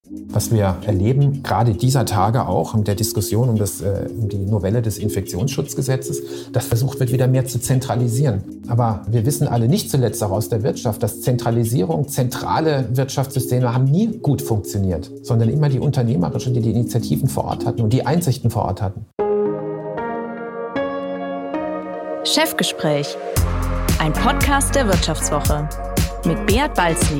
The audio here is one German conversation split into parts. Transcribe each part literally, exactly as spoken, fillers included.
Was wir erleben, gerade dieser Tage auch mit der Diskussion um, das, äh, um die Novelle des Infektionsschutzgesetzes, dass versucht wird, wieder mehr zu zentralisieren. Aber wir wissen alle nicht zuletzt auch aus der Wirtschaft, dass Zentralisierung, zentrale Wirtschaftssysteme haben nie gut funktioniert, sondern immer die unternehmerischen, die die Initiativen vor Ort hatten und die Einsichten vor Ort hatten. Chefgespräch, ein Podcast der Wirtschaftswoche mit Beat Balzli.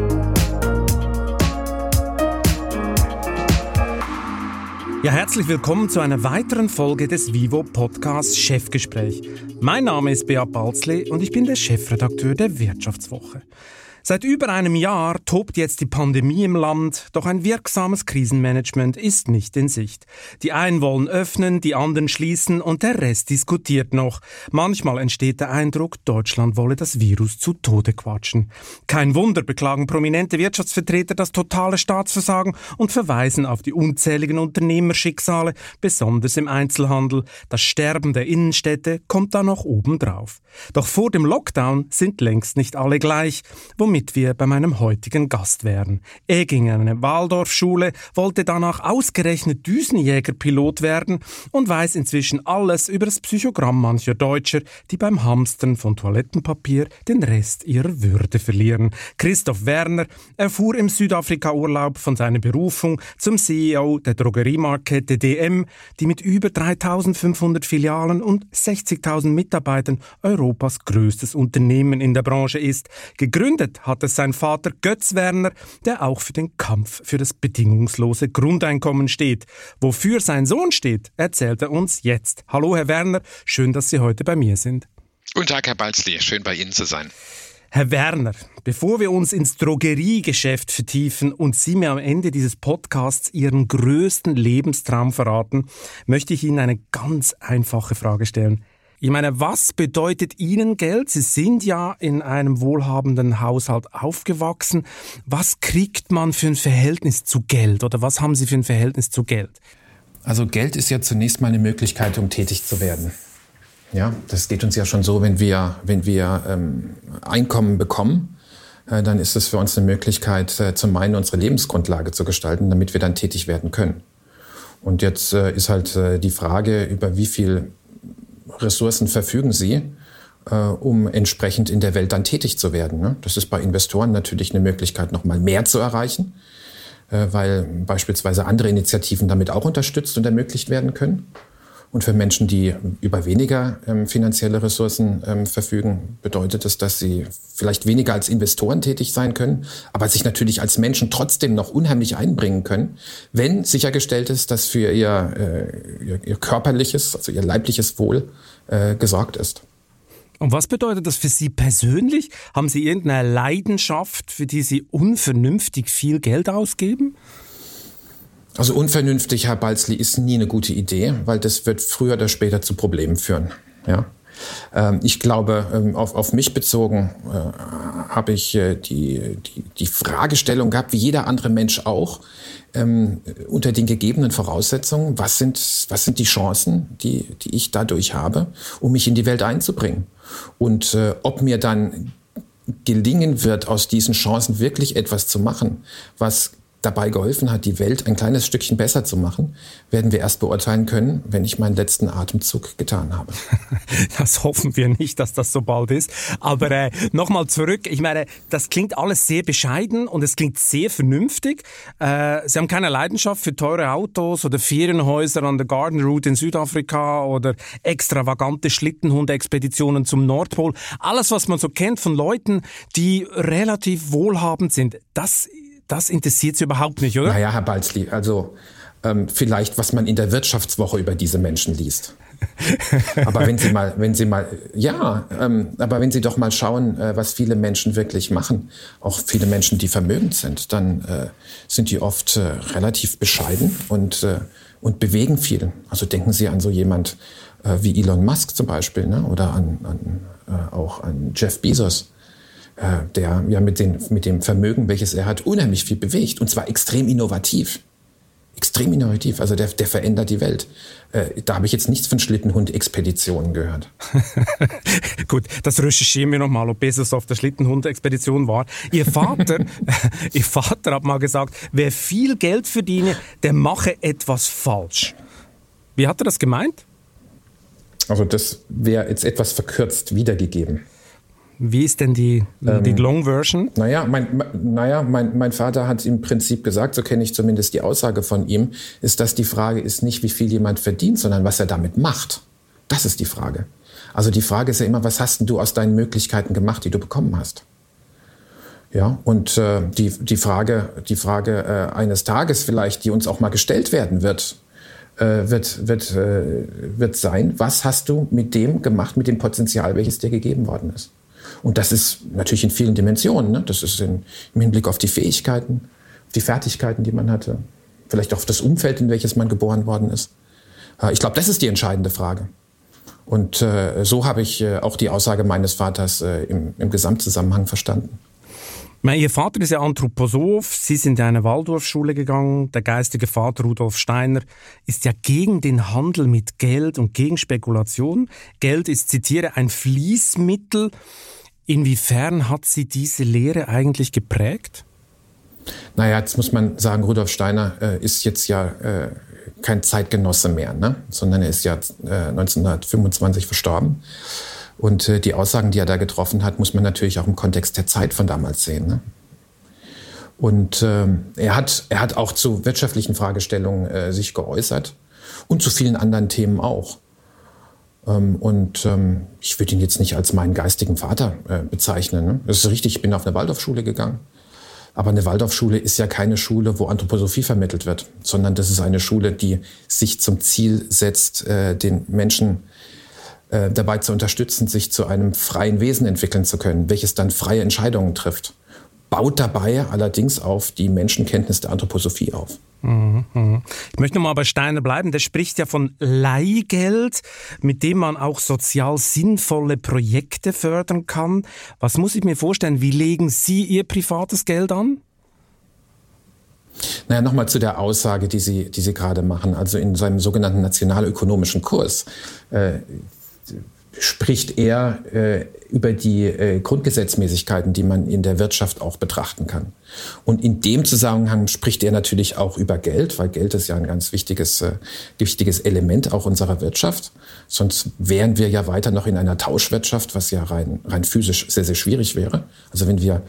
Ja, herzlich willkommen zu einer weiteren Folge des Vivo Podcasts Chefgespräch. Mein Name ist Beat Balzli und ich bin der Chefredakteur der Wirtschaftswoche. Seit über einem Jahr tobt jetzt die Pandemie im Land, doch ein wirksames Krisenmanagement ist nicht in Sicht. Die einen wollen öffnen, die anderen schließen und der Rest diskutiert noch. Manchmal entsteht der Eindruck, Deutschland wolle das Virus zu Tode quatschen. Kein Wunder, beklagen prominente Wirtschaftsvertreter das totale Staatsversagen und verweisen auf die unzähligen Unternehmerschicksale, besonders im Einzelhandel. Das Sterben der Innenstädte kommt da noch obendrauf. Doch vor dem Lockdown sind längst nicht alle gleich, womit wir bei meinem heutigen Gast wären. Er ging an eine Waldorfschule, wollte danach ausgerechnet Düsenjägerpilot werden und weiß inzwischen alles über das Psychogramm mancher Deutscher, die beim Hamstern von Toilettenpapier den Rest ihrer Würde verlieren. Christoph Werner erfuhr im Südafrika-Urlaub von seiner Berufung zum C E O der Drogeriemarktkette D M, die mit über dreitausendfünfhundert Filialen und sechzigtausend Mitarbeitern Europas größtes Unternehmen in der Branche ist. Gegründet hat es sein Vater Götz Werner, der auch für den Kampf für das bedingungslose Grundeinkommen steht. Wofür sein Sohn steht, erzählt er uns jetzt. Hallo Herr Werner, schön, dass Sie heute bei mir sind. Guten Tag, Herr Balzli, schön bei Ihnen zu sein. Herr Werner, bevor wir uns ins Drogeriegeschäft vertiefen und Sie mir am Ende dieses Podcasts Ihren größten Lebenstraum verraten, möchte ich Ihnen eine ganz einfache Frage stellen. Ich meine, was bedeutet Ihnen Geld? Sie sind ja in einem wohlhabenden Haushalt aufgewachsen. Was kriegt man für ein Verhältnis zu Geld oder was haben Sie für ein Verhältnis zu Geld? Also Geld ist ja zunächst mal eine Möglichkeit, um tätig zu werden. Ja, das geht uns ja schon so, wenn wir, wenn wir ähm, Einkommen bekommen, äh, dann ist es für uns eine Möglichkeit, äh, zum einen unsere Lebensgrundlage zu gestalten, damit wir dann tätig werden können. Und jetzt äh, ist halt äh, die Frage, über wie viel Ressourcen verfügen Sie, äh, um entsprechend in der Welt dann tätig zu werden. Ne? Das ist bei Investoren natürlich eine Möglichkeit, noch mal mehr zu erreichen, äh, weil beispielsweise andere Initiativen damit auch unterstützt und ermöglicht werden können. Und für Menschen, die über weniger ähm, finanzielle Ressourcen ähm, verfügen, bedeutet es, dass sie vielleicht weniger als Investoren tätig sein können, aber sich natürlich als Menschen trotzdem noch unheimlich einbringen können, wenn sichergestellt ist, dass für ihr, äh, ihr, ihr körperliches, also ihr leibliches Wohl äh, gesorgt ist. Und was bedeutet das für Sie persönlich? Haben Sie irgendeine Leidenschaft, für die Sie unvernünftig viel Geld ausgeben? Also unvernünftig, Herr Balzli, ist nie eine gute Idee, weil das wird früher oder später zu Problemen führen. Ja? Ähm, ich glaube, ähm, auf, auf mich bezogen äh, habe ich äh, die, die, die Fragestellung gehabt, wie jeder andere Mensch auch, ähm, unter den gegebenen Voraussetzungen, was sind, was sind die Chancen, die, die ich dadurch habe, um mich in die Welt einzubringen. Und äh, ob mir dann gelingen wird, aus diesen Chancen wirklich etwas zu machen, was dabei geholfen hat, die Welt ein kleines Stückchen besser zu machen, werden wir erst beurteilen können, wenn ich meinen letzten Atemzug getan habe. Das hoffen wir nicht, dass das so bald ist. Aber äh, nochmal zurück. Ich meine, das klingt alles sehr bescheiden und es klingt sehr vernünftig. Äh, Sie haben keine Leidenschaft für teure Autos oder Ferienhäuser an der Garden Route in Südafrika oder extravagante Schlittenhundexpeditionen zum Nordpol. Alles, was man so kennt von Leuten, die relativ wohlhabend sind, das Das interessiert Sie überhaupt nicht, oder? Naja, Herr Balzli, also ähm, vielleicht, was man in der Wirtschaftswoche über diese Menschen liest. Aber wenn Sie mal, wenn Sie mal, ja, ähm, aber wenn Sie doch mal schauen, äh, was viele Menschen wirklich machen, auch viele Menschen, die vermögend sind, dann äh, sind die oft äh, relativ bescheiden und, äh, und bewegen viel. Also denken Sie an so jemand äh, wie Elon Musk zum Beispiel, ne? Oder an, an, äh, auch an Jeff Bezos, der ja mit, den, mit dem Vermögen, welches er hat, unheimlich viel bewegt. Und zwar extrem innovativ. extrem innovativ. Also der, der verändert die Welt. Äh, da habe ich jetzt nichts von Schlittenhund-Expeditionen gehört. Gut, das recherchieren wir nochmal, ob Bezos auf der Schlittenhund-Expedition war. Ihr Vater, Ihr Vater hat mal gesagt, wer viel Geld verdiene, der mache etwas falsch. Wie hat er das gemeint? Also das wäre jetzt etwas verkürzt wiedergegeben. Wie ist denn die, ähm, die Long Version? Naja, mein, naja mein, mein Vater hat im Prinzip gesagt, so kenne ich zumindest die Aussage von ihm, ist, dass die Frage ist nicht, wie viel jemand verdient, sondern was er damit macht. Das ist die Frage. Also die Frage ist ja immer, was hast denn du aus deinen Möglichkeiten gemacht, die du bekommen hast? Ja, und äh, die, die Frage, die Frage äh, eines Tages vielleicht, die uns auch mal gestellt werden wird, äh, wird, wird, äh, wird sein, was hast du mit dem gemacht, mit dem Potenzial, welches dir gegeben worden ist? Und das ist natürlich in vielen Dimensionen. Ne? Das ist in, im Hinblick auf die Fähigkeiten, die Fertigkeiten, die man hatte. Vielleicht auch auf das Umfeld, in welches man geboren worden ist. Äh, ich glaube, das ist die entscheidende Frage. Und äh, so habe ich äh, auch die Aussage meines Vaters äh, im, im Gesamtzusammenhang verstanden. Ihr Vater ist ja Anthroposoph, Sie sind in eine Waldorfschule gegangen. Der geistige Vater Rudolf Steiner ist ja gegen den Handel mit Geld und gegen Spekulation. Geld ist, zitiere, ein Fließmittel. Inwiefern hat Sie diese Lehre eigentlich geprägt? Naja, jetzt muss man sagen, Rudolf Steiner äh, ist jetzt ja äh, kein Zeitgenosse mehr, ne? Sondern er ist ja äh, neunzehnhundertfünfundzwanzig verstorben. Und äh, die Aussagen, die er da getroffen hat, muss man natürlich auch im Kontext der Zeit von damals sehen. Ne? Und ähm, er hat, er hat auch zu wirtschaftlichen Fragestellungen äh, sich geäußert und zu vielen anderen Themen auch. Ähm, und ähm, ich würde ihn jetzt nicht als meinen geistigen Vater äh, bezeichnen. Ne? Das ist richtig, ich bin auf eine Waldorfschule gegangen. Aber eine Waldorfschule ist ja keine Schule, wo Anthroposophie vermittelt wird, sondern das ist eine Schule, die sich zum Ziel setzt, äh, den Menschen äh, dabei zu unterstützen, sich zu einem freien Wesen entwickeln zu können, welches dann freie Entscheidungen trifft. Baut dabei allerdings auf die Menschenkenntnis der Anthroposophie auf. Ich möchte noch mal bei Steiner bleiben. Der spricht ja von Leihgeld, mit dem man auch sozial sinnvolle Projekte fördern kann. Was muss ich mir vorstellen? Wie legen Sie Ihr privates Geld an? Naja, nochmal zu der Aussage, die Sie, die Sie gerade machen. Also in seinem sogenannten nationalökonomischen Kurs äh, spricht er äh, über die äh, Grundgesetzmäßigkeiten, die man in der Wirtschaft auch betrachten kann. Und in dem Zusammenhang spricht er natürlich auch über Geld, weil Geld ist ja ein ganz wichtiges, äh, wichtiges Element auch unserer Wirtschaft. Sonst wären wir ja weiter noch in einer Tauschwirtschaft, was ja rein, rein physisch sehr, sehr schwierig wäre. Also wenn wir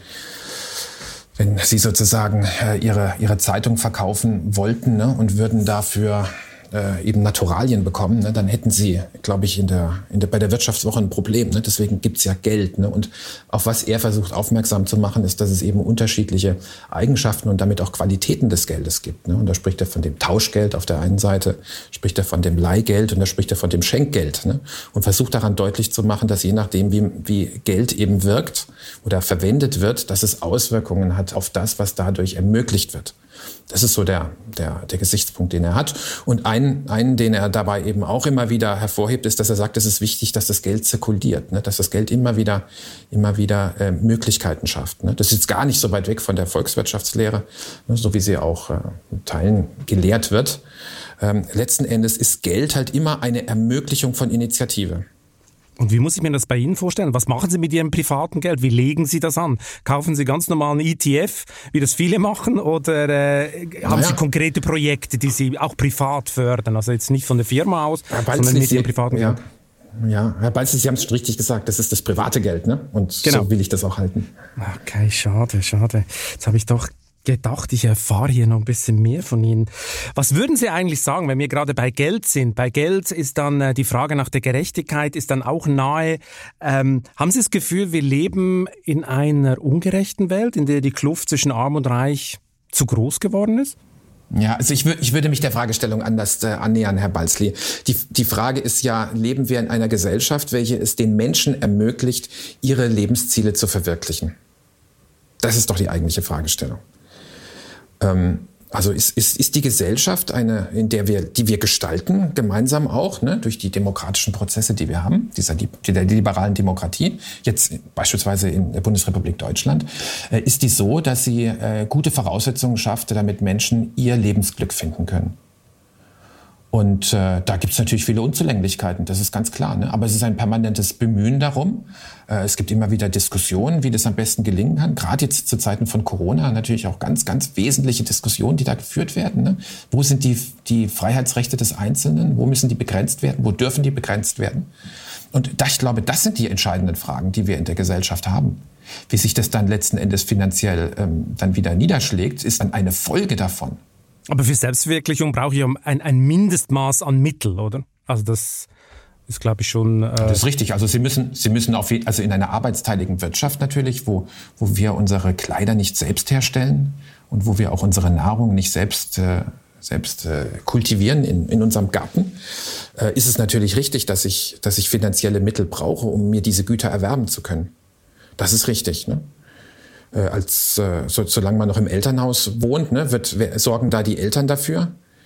wenn Sie sozusagen äh, ihre, ihre Zeitung verkaufen wollten, ne, und würden dafür Äh, eben Naturalien bekommen, ne, dann hätten sie, glaube ich, in der, in der, bei der Wirtschaftswoche ein Problem. Ne? Deswegen gibt's ja Geld. Ne? Und auf was er versucht aufmerksam zu machen, ist, dass es eben unterschiedliche Eigenschaften und damit auch Qualitäten des Geldes gibt. Ne? Und da spricht er von dem Tauschgeld auf der einen Seite, spricht er von dem Leihgeld und da spricht er von dem Schenkgeld. Ne? Und versucht daran deutlich zu machen, dass je nachdem, wie, wie Geld eben wirkt oder verwendet wird, dass es Auswirkungen hat auf das, was dadurch ermöglicht wird. Das ist so der, der, der Gesichtspunkt, den er hat. Und einen, einen, den er dabei eben auch immer wieder hervorhebt, ist, dass er sagt, es ist wichtig, dass das Geld zirkuliert, ne? Dass das Geld immer wieder, immer wieder äh, Möglichkeiten schafft. Ne? Das ist jetzt gar nicht so weit weg von der Volkswirtschaftslehre, ne? So wie sie auch äh, in Teilen gelehrt wird. Ähm, letzten Endes ist Geld halt immer eine Ermöglichung von Initiative. Und wie muss ich mir das bei Ihnen vorstellen? Was machen Sie mit Ihrem privaten Geld? Wie legen Sie das an? Kaufen Sie ganz normalen E T F, wie das viele machen? Oder äh, haben naja. Sie konkrete Projekte, die Sie auch privat fördern? Also jetzt nicht von der Firma aus, sondern mit Ihrem privaten ja. Geld? Ja, Herr Balzli, Sie haben es richtig gesagt, das ist das private Geld, ne? Und genau. So will ich das auch halten. Okay, schade, schade. Jetzt habe ich doch gedacht, ich erfahre hier noch ein bisschen mehr von Ihnen. Was würden Sie eigentlich sagen, wenn wir gerade bei Geld sind? Bei Geld ist dann äh, die Frage nach der Gerechtigkeit ist dann auch nahe. Ähm, haben Sie das Gefühl, wir leben in einer ungerechten Welt, in der die Kluft zwischen Arm und Reich zu groß geworden ist? Ja, also ich, wür- ich würde mich der Fragestellung anders äh, annähern, Herr Balzli. Die, die Frage ist ja, leben wir in einer Gesellschaft, welche es den Menschen ermöglicht, ihre Lebensziele zu verwirklichen? Das ist doch die eigentliche Fragestellung. Ähm, Also ist, ist, ist die Gesellschaft eine, in der wir, die wir gestalten, gemeinsam auch, ne, durch die demokratischen Prozesse, die wir haben, dieser, der liberalen Demokratie, jetzt beispielsweise in der Bundesrepublik Deutschland, äh, ist die so, dass sie äh, gute Voraussetzungen schafft, damit Menschen ihr Lebensglück finden können. Und äh, da gibt es natürlich viele Unzulänglichkeiten, das ist ganz klar. Ne? Aber es ist ein permanentes Bemühen darum. Äh, es gibt immer wieder Diskussionen, wie das am besten gelingen kann. Gerade jetzt zu Zeiten von Corona natürlich auch ganz, ganz wesentliche Diskussionen, die da geführt werden. Ne? Wo sind die, die Freiheitsrechte des Einzelnen? Wo müssen die begrenzt werden? Wo dürfen die begrenzt werden? Und da, ich glaube, das sind die entscheidenden Fragen, die wir in der Gesellschaft haben. Wie sich das dann letzten Endes finanziell ähm, dann wieder niederschlägt, ist dann eine Folge davon. Aber für Selbstverwirklichung brauche ich ein, ein Mindestmaß an Mitteln, oder? Also das ist, glaube ich, schon... Äh das ist richtig. Also Sie müssen, Sie müssen auf je, also in einer arbeitsteiligen Wirtschaft natürlich, wo, wo wir unsere Kleider nicht selbst herstellen und wo wir auch unsere Nahrung nicht selbst, äh, selbst äh, kultivieren in, in unserem Garten, äh, ist es natürlich richtig, dass ich, dass ich finanzielle Mittel brauche, um mir diese Güter erwerben zu können. Das ist richtig, ne? Äh, als äh, so, solange man noch im Elternhaus wohnt, ne, wird, sorgen da die Eltern dafür.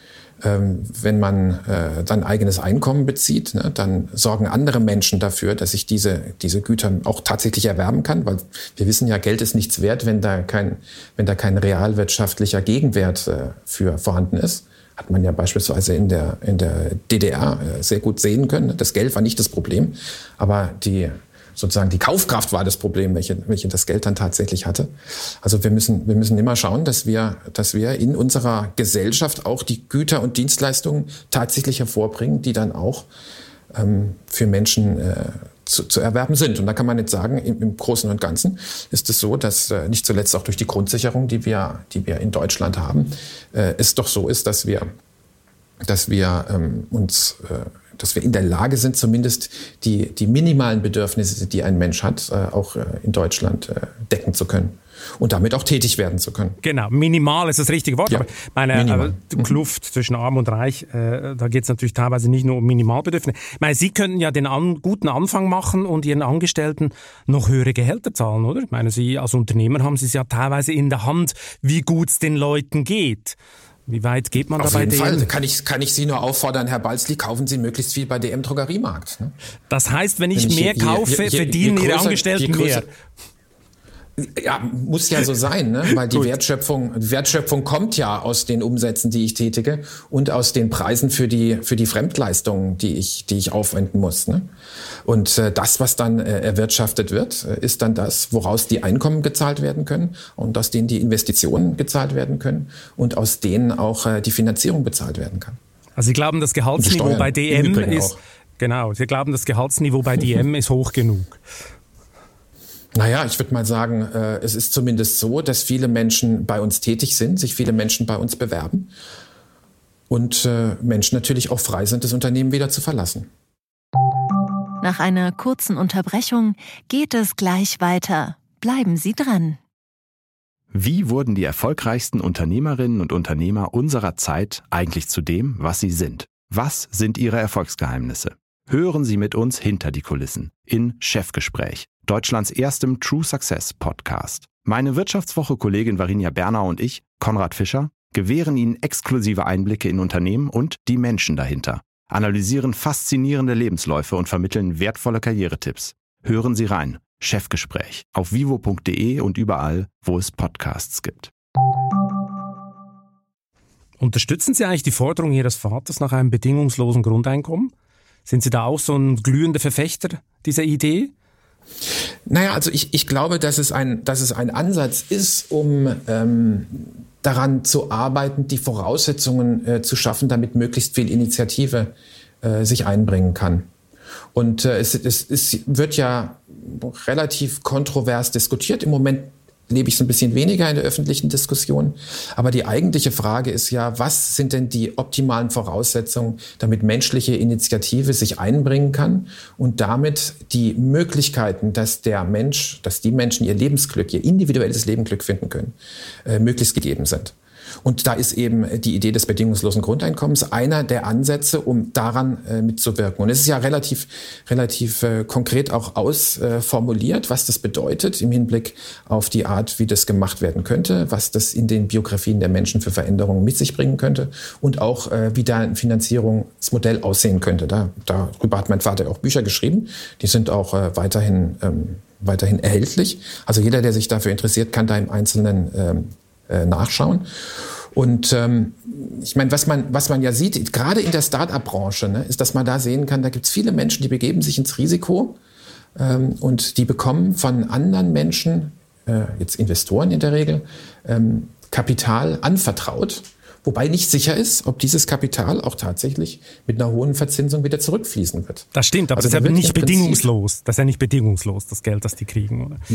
Ähm, wenn man äh, dann eigenes Einkommen bezieht, ne, dann sorgen andere Menschen dafür, dass ich diese, diese Güter auch tatsächlich erwerben kann, weil wir wissen ja, Geld ist nichts wert, wenn da kein, wenn da kein realwirtschaftlicher Gegenwert äh, für vorhanden ist. Hat man ja beispielsweise in der, in der D D R äh, sehr gut sehen können. Das Geld war nicht das Problem, aber die sozusagen die Kaufkraft war das Problem, welche, welche das Geld dann tatsächlich hatte. Also wir müssen, wir müssen immer schauen, dass wir, dass wir in unserer Gesellschaft auch die Güter und Dienstleistungen tatsächlich hervorbringen, die dann auch ähm, für Menschen äh, zu, zu erwerben sind. Und da kann man jetzt sagen, im, im Großen und Ganzen ist es so, dass äh, nicht zuletzt auch durch die Grundsicherung, die wir, die wir in Deutschland haben, äh, es doch so ist, dass wir, dass wir ähm, uns äh, dass wir in der Lage sind, zumindest die, die minimalen Bedürfnisse, die ein Mensch hat, äh, auch äh, in Deutschland äh, decken zu können und damit auch tätig werden zu können. Genau, minimal ist das richtige Wort. Ja, aber meine minimal. äh, Kluft zwischen Arm und Reich, äh, da geht es natürlich teilweise nicht nur um Minimalbedürfnisse. Ich meine, Sie könnten ja den an, guten Anfang machen und Ihren Angestellten noch höhere Gehälter zahlen, oder? Ich meine, Sie als Unternehmer haben Sie es ja teilweise in der Hand, wie gut es den Leuten geht. Wie weit geht man da bei D M? Auf jeden Fall kann ich, kann ich Sie nur auffordern, Herr Balzli, kaufen Sie möglichst viel bei D M Drogeriemarkt. Ne? Das heißt, wenn ich, wenn ich mehr je, kaufe, je, je, verdienen je größer, Ihre Angestellten mehr? Ja, muss ja so sein, ne? Weil die Wertschöpfung, Wertschöpfung kommt ja aus den Umsätzen, die ich tätige und aus den Preisen für die, für die Fremdleistungen, die ich, die ich aufwenden muss. Ne? Und äh, das, was dann äh, erwirtschaftet wird, äh, ist dann das, woraus die Einkommen gezahlt werden können und aus denen die Investitionen gezahlt werden können und aus denen auch äh, die Finanzierung bezahlt werden kann. Also Sie glauben, das Gehaltsniveau bei D M ist, genau, Sie glauben, das Gehaltsniveau bei D M ist hoch genug? Naja, ich würde mal sagen, äh, es ist zumindest so, dass viele Menschen bei uns tätig sind, sich viele Menschen bei uns bewerben und äh, Menschen natürlich auch frei sind, das Unternehmen wieder zu verlassen. Nach einer kurzen Unterbrechung geht es gleich weiter. Bleiben Sie dran. Wie wurden die erfolgreichsten Unternehmerinnen und Unternehmer unserer Zeit eigentlich zu dem, was sie sind? Was sind ihre Erfolgsgeheimnisse? Hören Sie mit uns hinter die Kulissen in Chefgespräch, Deutschlands erstem True Success Podcast. Meine Wirtschaftswoche-Kollegin Varinia Bernau und ich, Konrad Fischer, gewähren Ihnen exklusive Einblicke in Unternehmen und die Menschen dahinter, analysieren faszinierende Lebensläufe und vermitteln wertvolle Karrieretipps. Hören Sie rein. Chefgespräch auf vivo punkt de und überall, wo es Podcasts gibt. Unterstützen Sie eigentlich die Forderung Ihres Vaters nach einem bedingungslosen Grundeinkommen? Sind Sie da auch so ein glühender Verfechter dieser Idee? Naja, also ich, ich glaube, dass es ein, dass es ein Ansatz ist, um ähm, daran zu arbeiten, die Voraussetzungen äh, zu schaffen, damit möglichst viel Initiative äh, sich einbringen kann. Und äh, es, es, es wird ja relativ kontrovers diskutiert. Im Moment lebe ich so ein bisschen weniger in der öffentlichen Diskussion. Aber die eigentliche Frage ist ja, was sind denn die optimalen Voraussetzungen, damit menschliche Initiative sich einbringen kann und damit die Möglichkeiten, dass der Mensch, dass die Menschen ihr Lebensglück, ihr individuelles Lebensglück finden können, äh, möglichst gegeben sind. Und da ist eben die Idee des bedingungslosen Grundeinkommens einer der Ansätze, um daran äh, mitzuwirken. Und es ist ja relativ, relativ äh, konkret auch ausformuliert, äh, was das bedeutet im Hinblick auf die Art, wie das gemacht werden könnte, was das in den Biografien der Menschen für Veränderungen mit sich bringen könnte und auch, äh, wie da ein Finanzierungsmodell aussehen könnte. Da, darüber hat mein Vater auch Bücher geschrieben. Die sind auch äh, weiterhin, ähm, weiterhin erhältlich. Also jeder, der sich dafür interessiert, kann da im Einzelnen ähm, äh, nachschauen. Und ähm, ich meine, was man, was man ja sieht, gerade in der Start-up-Branche, ne, ist, dass man da sehen kann, da gibt es viele Menschen, die begeben sich ins Risiko ähm, und die bekommen von anderen Menschen, äh, jetzt Investoren in der Regel, ähm, Kapital anvertraut. Wobei nicht sicher ist, ob dieses Kapital auch tatsächlich mit einer hohen Verzinsung wieder zurückfließen wird. Das stimmt, aber also das ist ja nicht bedingungslos. Das ist ja nicht bedingungslos, das Geld, das die kriegen, oder?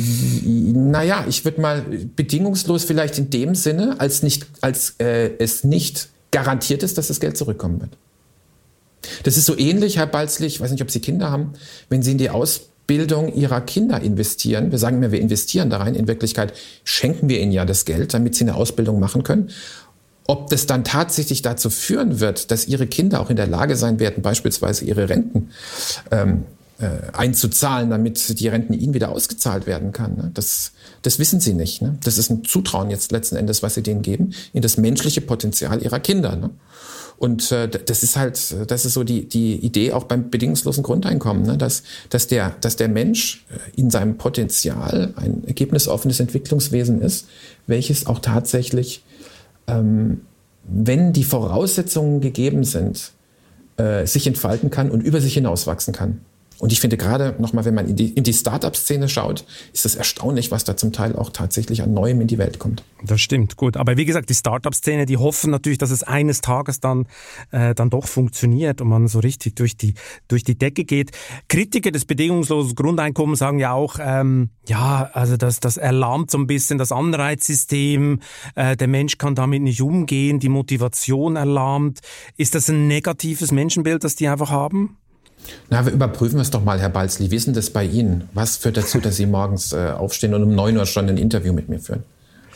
Naja, ich würde mal bedingungslos vielleicht in dem Sinne, als, nicht, als äh, es nicht garantiert ist, dass das Geld zurückkommen wird. Das ist so ähnlich, Herr Balzli, ich weiß nicht, ob Sie Kinder haben, wenn Sie in die Ausbildung Ihrer Kinder investieren. Wir sagen immer, wir investieren da rein. In Wirklichkeit schenken wir ihnen ja das Geld, damit sie eine Ausbildung machen können. Ob das dann tatsächlich dazu führen wird, dass ihre Kinder auch in der Lage sein werden, beispielsweise ihre Renten ähm, äh, einzuzahlen, damit die Renten ihnen wieder ausgezahlt werden kann, ne? das, das wissen sie nicht. Ne? Das ist ein Zutrauen jetzt letzten Endes, was sie denen geben, in das menschliche Potenzial ihrer Kinder. Ne? Und äh, das ist halt, das ist so die, die Idee auch beim bedingungslosen Grundeinkommen, ne? dass, dass, der, dass der Mensch in seinem Potenzial ein ergebnisoffenes Entwicklungswesen ist, welches auch tatsächlich, ähm, wenn die Voraussetzungen gegeben sind, äh, sich entfalten kann und über sich hinauswachsen kann. Und ich finde gerade, nochmal, wenn man in die, in die Start-up-Szene schaut, ist es erstaunlich, was da zum Teil auch tatsächlich an Neuem in die Welt kommt. Das stimmt, gut. Aber wie gesagt, die Start-up-Szene, die hoffen natürlich, dass es eines Tages dann, äh, dann doch funktioniert und man so richtig durch die, durch die Decke geht. Kritiker des bedingungslosen Grundeinkommens sagen ja auch, ähm, ja, also das, das erlahmt so ein bisschen das Anreizsystem, äh, der Mensch kann damit nicht umgehen, die Motivation erlahmt. Ist das ein negatives Menschenbild, das die einfach haben? Na, wir überprüfen es doch mal, Herr Balzli. Wie ist denn das bei Ihnen? Was führt dazu, dass Sie morgens äh, aufstehen und um neun Uhr schon ein Interview mit mir führen?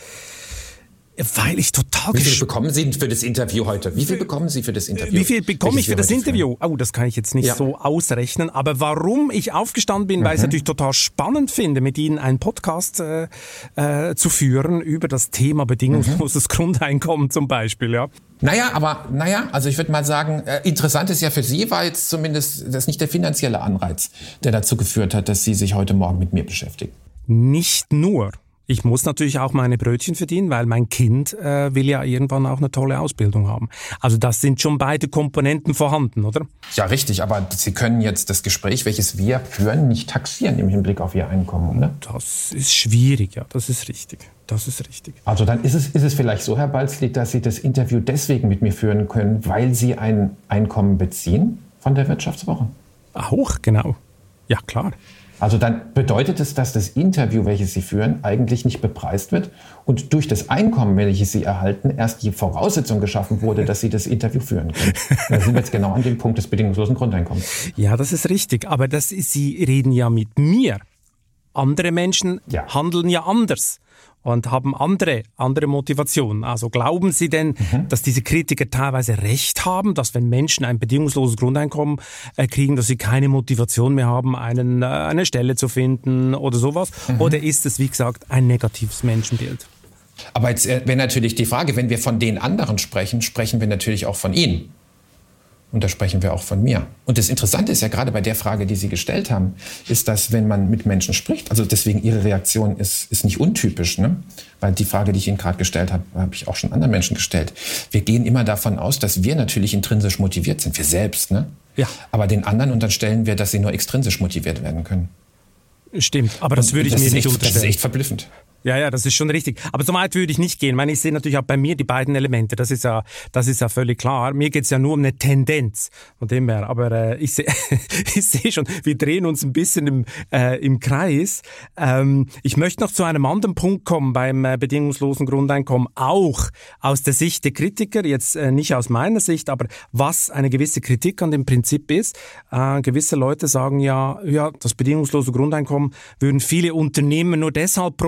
Weil ich total... Wie viel bekommen Sie für das Interview heute? Wie viel bekommen Sie für das Interview? Wie viel bekomme ich für das Interview? Oh, das kann ich jetzt nicht ja. so ausrechnen. Aber warum ich aufgestanden bin, mhm. weil ich es natürlich total spannend finde, mit Ihnen einen Podcast äh, äh, zu führen über das Thema bedingungsloses mhm. Grundeinkommen zum Beispiel, ja. Naja, aber naja, also ich würde mal sagen, äh, interessant ist ja für Sie, war jetzt zumindest das nicht der finanzielle Anreiz, der dazu geführt hat, dass Sie sich heute Morgen mit mir beschäftigen. Nicht nur. Ich muss natürlich auch meine Brötchen verdienen, weil mein Kind äh, will ja irgendwann auch eine tolle Ausbildung haben. Also das sind schon beide Komponenten vorhanden, oder? Ja, richtig, aber Sie können jetzt das Gespräch, welches wir führen, nicht taxieren im Hinblick auf Ihr Einkommen, oder? Das ist schwierig, ja, das ist richtig. Das ist richtig. Also dann ist es, ist es vielleicht so, Herr Balzli, dass Sie das Interview deswegen mit mir führen können, weil Sie ein Einkommen beziehen von der Wirtschaftswoche? Auch, genau. Ja, klar. Also dann bedeutet es, dass das Interview, welches Sie führen, eigentlich nicht bepreist wird und durch das Einkommen, welches Sie erhalten, erst die Voraussetzung geschaffen wurde, dass Sie das Interview führen können. Da sind wir jetzt genau an dem Punkt des bedingungslosen Grundeinkommens. Ja, das ist richtig. Aber das ist, Sie reden ja mit mir. Andere Menschen ja. handeln ja anders und haben andere, andere Motivationen. Also glauben Sie denn, mhm. dass diese Kritiker teilweise recht haben, dass wenn Menschen ein bedingungsloses Grundeinkommen äh, kriegen, dass sie keine Motivation mehr haben, einen, äh, eine Stelle zu finden oder sowas? Mhm. Oder ist es, wie gesagt, ein negatives Menschenbild? Aber jetzt wäre natürlich die Frage, wenn wir von den anderen sprechen, sprechen wir natürlich auch von Ihnen. Und da sprechen wir auch von mir. Und das Interessante ist ja gerade bei der Frage, die Sie gestellt haben, ist, dass wenn man mit Menschen spricht, also deswegen Ihre Reaktion ist, ist nicht untypisch, ne? Weil die Frage, die ich Ihnen gerade gestellt habe, habe ich auch schon anderen Menschen gestellt. Wir gehen immer davon aus, dass wir natürlich intrinsisch motiviert sind, wir selbst, ne? Ja. Aber den anderen unterstellen wir, dass sie nur extrinsisch motiviert werden können. Stimmt, aber das würde ich mir nicht unterstellen. Das ist echt verblüffend. Ja, ja, das ist schon richtig. Aber so weit würde ich nicht gehen. Ich meine, ich sehe natürlich auch bei mir die beiden Elemente. Das ist ja, das ist ja völlig klar. Mir geht's ja nur um eine Tendenz von dem her. Aber äh, ich sehe, ich sehe schon, wir drehen uns ein bisschen im, äh, im Kreis. Ähm, ich möchte noch zu einem anderen Punkt kommen beim äh, bedingungslosen Grundeinkommen, auch aus der Sicht der Kritiker. Jetzt äh, nicht aus meiner Sicht, aber was eine gewisse Kritik an dem Prinzip ist. Äh, gewisse Leute sagen ja, ja, das bedingungslose Grundeinkommen würden viele Unternehmen nur deshalb propagieren,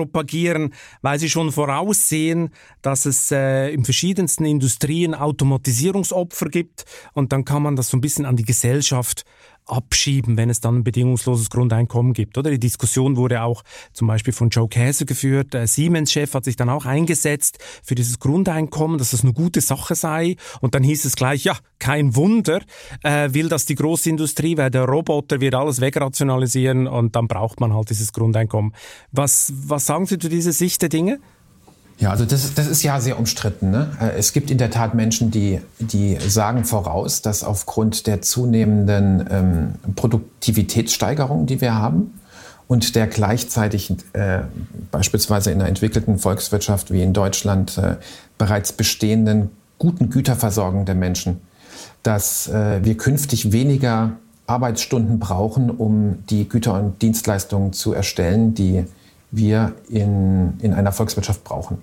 agieren, weil sie schon voraussehen, dass es äh, in verschiedensten Industrien Automatisierungsopfer gibt und dann kann man das so ein bisschen an die Gesellschaft abschieben, wenn es dann ein bedingungsloses Grundeinkommen gibt. Oder die Diskussion wurde auch zum Beispiel von Joe Käser geführt. Der Siemens-Chef hat sich dann auch eingesetzt für dieses Grundeinkommen, dass das eine gute Sache sei. Und dann hieß es gleich, ja, kein Wunder, äh, will das die Großindustrie, weil der Roboter wird alles wegrationalisieren und dann braucht man halt dieses Grundeinkommen. Was, was sagen Sie zu dieser Sicht der Dinge? Ja, also das, das ist ja sehr umstritten, ne? Es gibt in der Tat Menschen, die, die sagen voraus, dass aufgrund der zunehmenden ähm, Produktivitätssteigerung, die wir haben und der gleichzeitig äh, beispielsweise in einer entwickelten Volkswirtschaft wie in Deutschland äh, bereits bestehenden guten Güterversorgung der Menschen, dass äh, wir künftig weniger Arbeitsstunden brauchen, um die Güter und Dienstleistungen zu erstellen, die wir in, in einer Volkswirtschaft brauchen.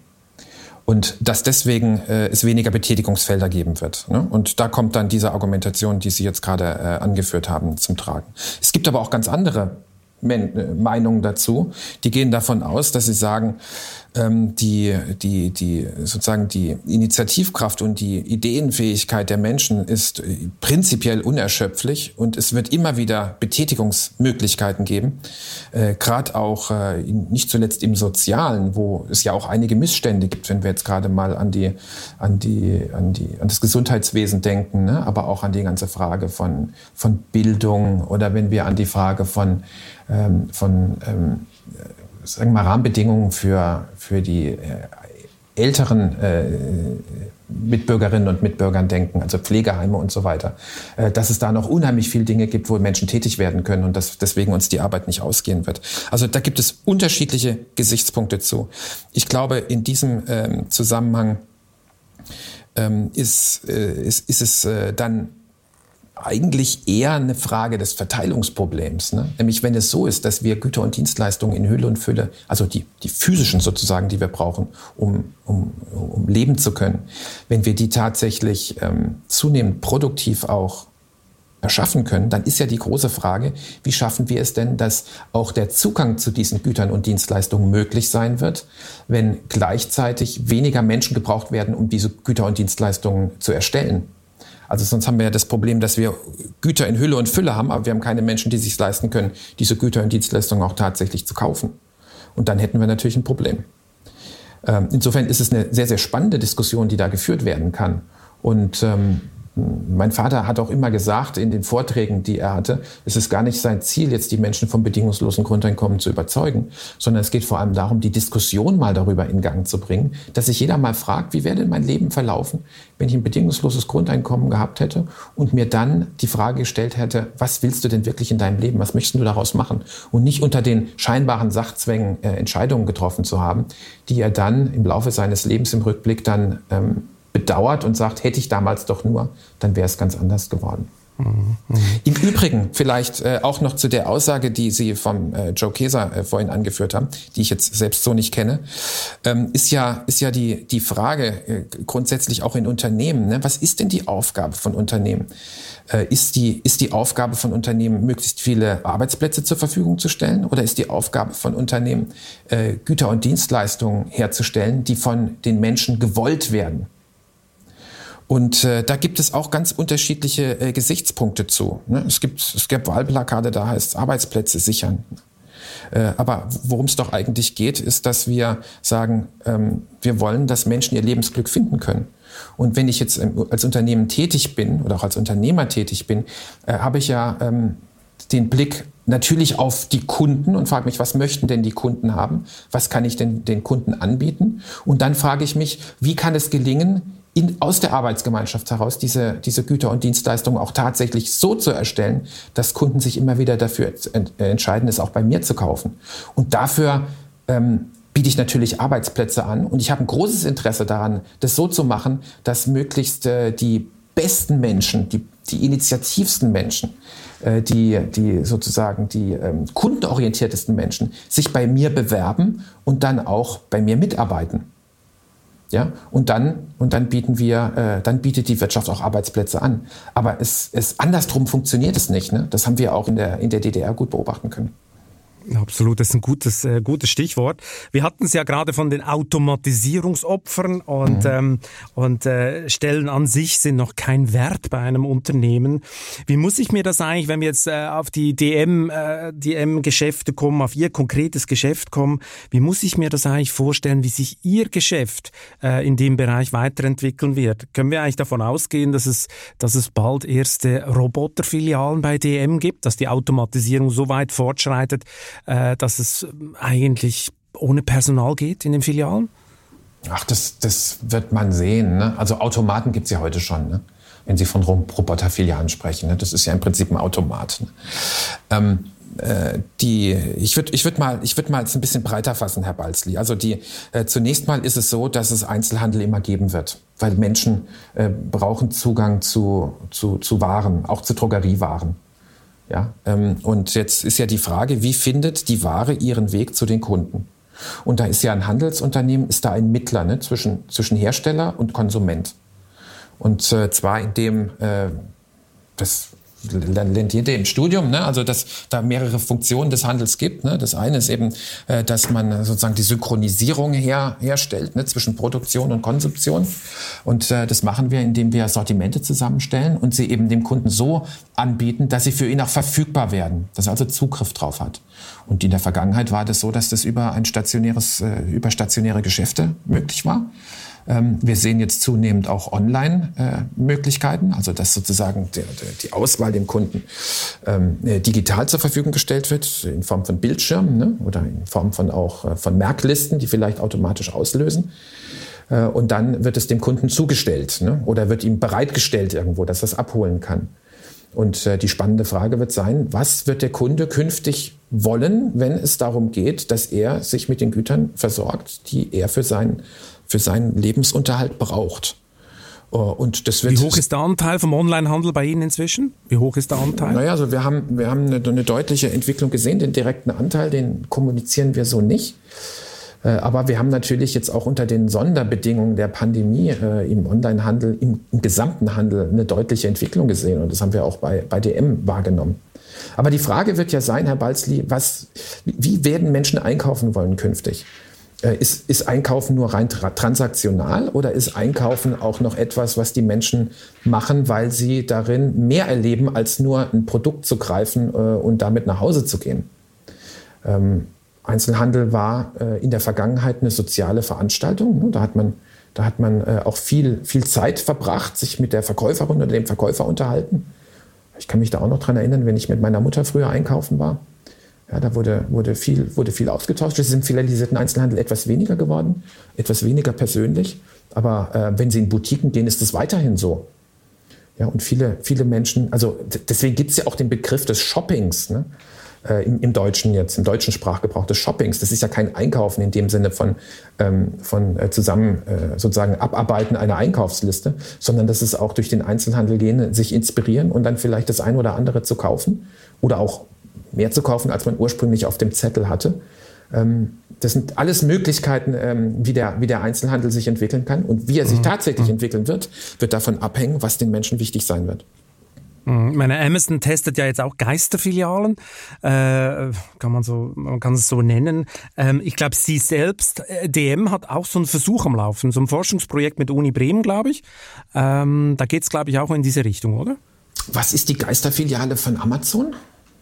Und dass deswegen äh, es weniger Betätigungsfelder geben wird. Ne? Und da kommt dann diese Argumentation, die Sie jetzt gerade äh, angeführt haben, zum Tragen. Es gibt aber auch ganz andere Men- Meinungen dazu. Die gehen davon aus, dass sie sagen, ähm, die, die, die, sozusagen die Initiativkraft und die Ideenfähigkeit der Menschen ist prinzipiell unerschöpflich und es wird immer wieder Betätigungsmöglichkeiten geben. Äh, gerade auch, äh, nicht zuletzt im Sozialen, wo es ja auch einige Missstände gibt, wenn wir jetzt gerade mal an die, an die, an die, an das Gesundheitswesen denken, ne? Aber auch an die ganze Frage von, von Bildung oder wenn wir an die Frage von, ähm, von, ähm, sagen wir mal, Rahmenbedingungen für, für die äh, älteren äh, Mitbürgerinnen und Mitbürgern denken, also Pflegeheime und so weiter, äh, dass es da noch unheimlich viele Dinge gibt, wo Menschen tätig werden können und dass deswegen uns die Arbeit nicht ausgehen wird. Also da gibt es unterschiedliche Gesichtspunkte zu. Ich glaube, in diesem ähm, Zusammenhang ähm, ist, äh, ist, ist es äh, dann eigentlich eher eine Frage des Verteilungsproblems. Ne? Nämlich wenn es so ist, dass wir Güter und Dienstleistungen in Hülle und Fülle, also die, die physischen sozusagen, die wir brauchen, um, um, um leben zu können, wenn wir die tatsächlich ähm, zunehmend produktiv auch erschaffen können, dann ist ja die große Frage, wie schaffen wir es denn, dass auch der Zugang zu diesen Gütern und Dienstleistungen möglich sein wird, wenn gleichzeitig weniger Menschen gebraucht werden, um diese Güter und Dienstleistungen zu erstellen. Also sonst haben wir ja das Problem, dass wir Güter in Hülle und Fülle haben, aber wir haben keine Menschen, die sich leisten können, diese Güter und Dienstleistungen auch tatsächlich zu kaufen. Und dann hätten wir natürlich ein Problem. Ähm, insofern ist es eine sehr, sehr spannende Diskussion, die da geführt werden kann. Und ähm, mein Vater hat auch immer gesagt in den Vorträgen, die er hatte, es ist gar nicht sein Ziel, jetzt die Menschen vom bedingungslosen Grundeinkommen zu überzeugen, sondern es geht vor allem darum, die Diskussion mal darüber in Gang zu bringen, dass sich jeder mal fragt, wie wäre denn mein Leben verlaufen, wenn ich ein bedingungsloses Grundeinkommen gehabt hätte und mir dann die Frage gestellt hätte, was willst du denn wirklich in deinem Leben, was möchtest du daraus machen? Und nicht unter den scheinbaren Sachzwängen äh, Entscheidungen getroffen zu haben, die er dann im Laufe seines Lebens im Rückblick dann ähm, bedauert und sagt, hätte ich damals doch nur, dann wäre es ganz anders geworden. Mhm. Im Übrigen vielleicht äh, auch noch zu der Aussage, die Sie vom äh, Joe Käser äh, vorhin angeführt haben, die ich jetzt selbst so nicht kenne, ähm, ist ja, ist ja die, die Frage äh, grundsätzlich auch in Unternehmen, ne? Was ist denn die Aufgabe von Unternehmen? Äh, ist die, ist die Aufgabe von Unternehmen, möglichst viele Arbeitsplätze zur Verfügung zu stellen? Oder ist die Aufgabe von Unternehmen, äh, Güter und Dienstleistungen herzustellen, die von den Menschen gewollt werden? Und äh, da gibt es auch ganz unterschiedliche äh, Gesichtspunkte zu. Ne? Es gibt, es gibt Wahlplakate, da heißt es Arbeitsplätze sichern. Äh, aber worum es doch eigentlich geht, ist, dass wir sagen, ähm, wir wollen, dass Menschen ihr Lebensglück finden können. Und wenn ich jetzt ähm, als Unternehmen tätig bin oder auch als Unternehmer tätig bin, äh, habe ich ja ähm, den Blick natürlich auf die Kunden und frage mich, was möchten denn die Kunden haben? Was kann ich denn den Kunden anbieten? Und dann frage ich mich, wie kann es gelingen, In, aus der Arbeitsgemeinschaft heraus diese, diese Güter und Dienstleistungen auch tatsächlich so zu erstellen, dass Kunden sich immer wieder dafür ent, äh, entscheiden, es auch bei mir zu kaufen. Und dafür ähm, biete ich natürlich Arbeitsplätze an. Und ich habe ein großes Interesse daran, das so zu machen, dass möglichst äh, die besten Menschen, die, die initiativsten Menschen, äh, die, die sozusagen die ähm, kundenorientiertesten Menschen sich bei mir bewerben und dann auch bei mir mitarbeiten. Ja, und dann, und dann bieten wir, äh, dann bietet die Wirtschaft auch Arbeitsplätze an. Aber es, es andersrum funktioniert es nicht. Ne? Das haben wir auch in der, in der D D R gut beobachten können. Absolut, das ist ein gutes, äh, gutes Stichwort. Wir hatten es ja gerade von den Automatisierungsopfern und, mhm. ähm, und äh, Stellen an sich sind noch kein Wert bei einem Unternehmen. Wie muss ich mir das eigentlich, wenn wir jetzt äh, auf die D M, äh, D M-Geschäfte kommen, auf Ihr konkretes Geschäft kommen, wie muss ich mir das eigentlich vorstellen, wie sich Ihr Geschäft äh, in dem Bereich weiterentwickeln wird? Können wir eigentlich davon ausgehen, dass es, dass es bald erste Roboterfilialen bei D M gibt, dass die Automatisierung so weit fortschreitet, dass es eigentlich ohne Personal geht in den Filialen? Ach, das, das wird man sehen. Ne? Also Automaten gibt es ja heute schon, ne? Wenn Sie von Roboterfilialen sprechen. Ne? Das ist ja im Prinzip ein Automat. Ne? Ähm, äh, die, ich würde ich würd mal, ich würd mal es ein bisschen breiter fassen, Herr Balzli. Also die, äh, zunächst mal ist es so, dass es Einzelhandel immer geben wird, weil Menschen äh, brauchen Zugang zu, zu, zu Waren, auch zu Drogeriewaren. Ja, ähm, und jetzt ist ja die Frage, wie findet die Ware ihren Weg zu den Kunden? Und da ist ja ein Handelsunternehmen, ist da ein Mittler, ne, zwischen, zwischen Hersteller und Konsument. Und äh, zwar indem, äh, das lernt jeder im Studium, ne? Also dass da mehrere Funktionen des Handels gibt. Ne? Das eine ist eben, äh, dass man sozusagen die Synchronisierung her, herstellt, ne? Zwischen Produktion und Konsumption. Und äh, das machen wir, indem wir Sortimente zusammenstellen und sie eben dem Kunden so anbieten, dass sie für ihn auch verfügbar werden, dass er also Zugriff drauf hat. Und in der Vergangenheit war das so, dass das über ein stationäres, äh, über stationäre Geschäfte möglich war. Wir sehen jetzt zunehmend auch Online-Möglichkeiten, also dass sozusagen die, die Auswahl dem Kunden ähm, digital zur Verfügung gestellt wird, in Form von Bildschirmen, ne, oder in Form von auch von Merklisten, die vielleicht automatisch auslösen. Äh, und dann wird es dem Kunden zugestellt, ne, oder wird ihm bereitgestellt irgendwo, dass er es abholen kann. Und äh, die spannende Frage wird sein, was wird der Kunde künftig wollen, wenn es darum geht, dass er sich mit den Gütern versorgt, die er für seinen für seinen Lebensunterhalt braucht. Und das wird Wie hoch ist der Anteil vom Onlinehandel bei Ihnen inzwischen? Wie hoch ist der Anteil? Naja, also wir haben, wir haben eine, eine deutliche Entwicklung gesehen. Den direkten Anteil, den kommunizieren wir so nicht. Aber wir haben natürlich jetzt auch unter den Sonderbedingungen der Pandemie äh, im Onlinehandel, im, im gesamten Handel eine deutliche Entwicklung gesehen. Und das haben wir auch bei, bei D M wahrgenommen. Aber die Frage wird ja sein, Herr Balzli, was, wie werden Menschen einkaufen wollen künftig? Ist, ist Einkaufen nur rein tra- transaktional oder ist Einkaufen auch noch etwas, was die Menschen machen, weil sie darin mehr erleben, als nur ein Produkt zu greifen äh, und damit nach Hause zu gehen? Ähm, Einzelhandel war äh, in der Vergangenheit eine soziale Veranstaltung. Ne? Da hat man, da hat man äh, auch viel, viel Zeit verbracht, sich mit der Verkäuferin oder dem Verkäufer unterhalten. Ich kann mich da auch noch dran erinnern, wenn ich mit meiner Mutter früher einkaufen war. Ja, da wurde, wurde, viel, wurde viel ausgetauscht. Es ist im filialisierten Einzelhandel etwas weniger geworden, etwas weniger persönlich. Aber äh, wenn Sie in Boutiquen gehen, ist das weiterhin so. Ja, und viele, viele Menschen, also d- deswegen gibt es ja auch den Begriff des Shoppings, ne? äh, im, im Deutschen jetzt, im deutschen Sprachgebrauch des Shoppings. Das ist ja kein Einkaufen in dem Sinne von, ähm, von äh, zusammen äh, sozusagen Abarbeiten einer Einkaufsliste, sondern das ist auch durch den Einzelhandel gehen, sich inspirieren und dann vielleicht das ein oder andere zu kaufen oder auch mehr zu kaufen, als man ursprünglich auf dem Zettel hatte. Das sind alles Möglichkeiten, wie der, wie der Einzelhandel sich entwickeln kann. Und wie er sich tatsächlich entwickeln wird, wird davon abhängen, was den Menschen wichtig sein wird. Meine Amazon testet ja jetzt auch Geisterfilialen, äh, kann man so, man kann es so nennen. Ähm, ich glaube, Sie selbst, äh, D M hat auch so einen Versuch am Laufen, so ein Forschungsprojekt mit Uni Bremen, glaube ich. Ähm, da geht es, glaube ich, auch in diese Richtung, oder? Was ist die Geisterfiliale von Amazon?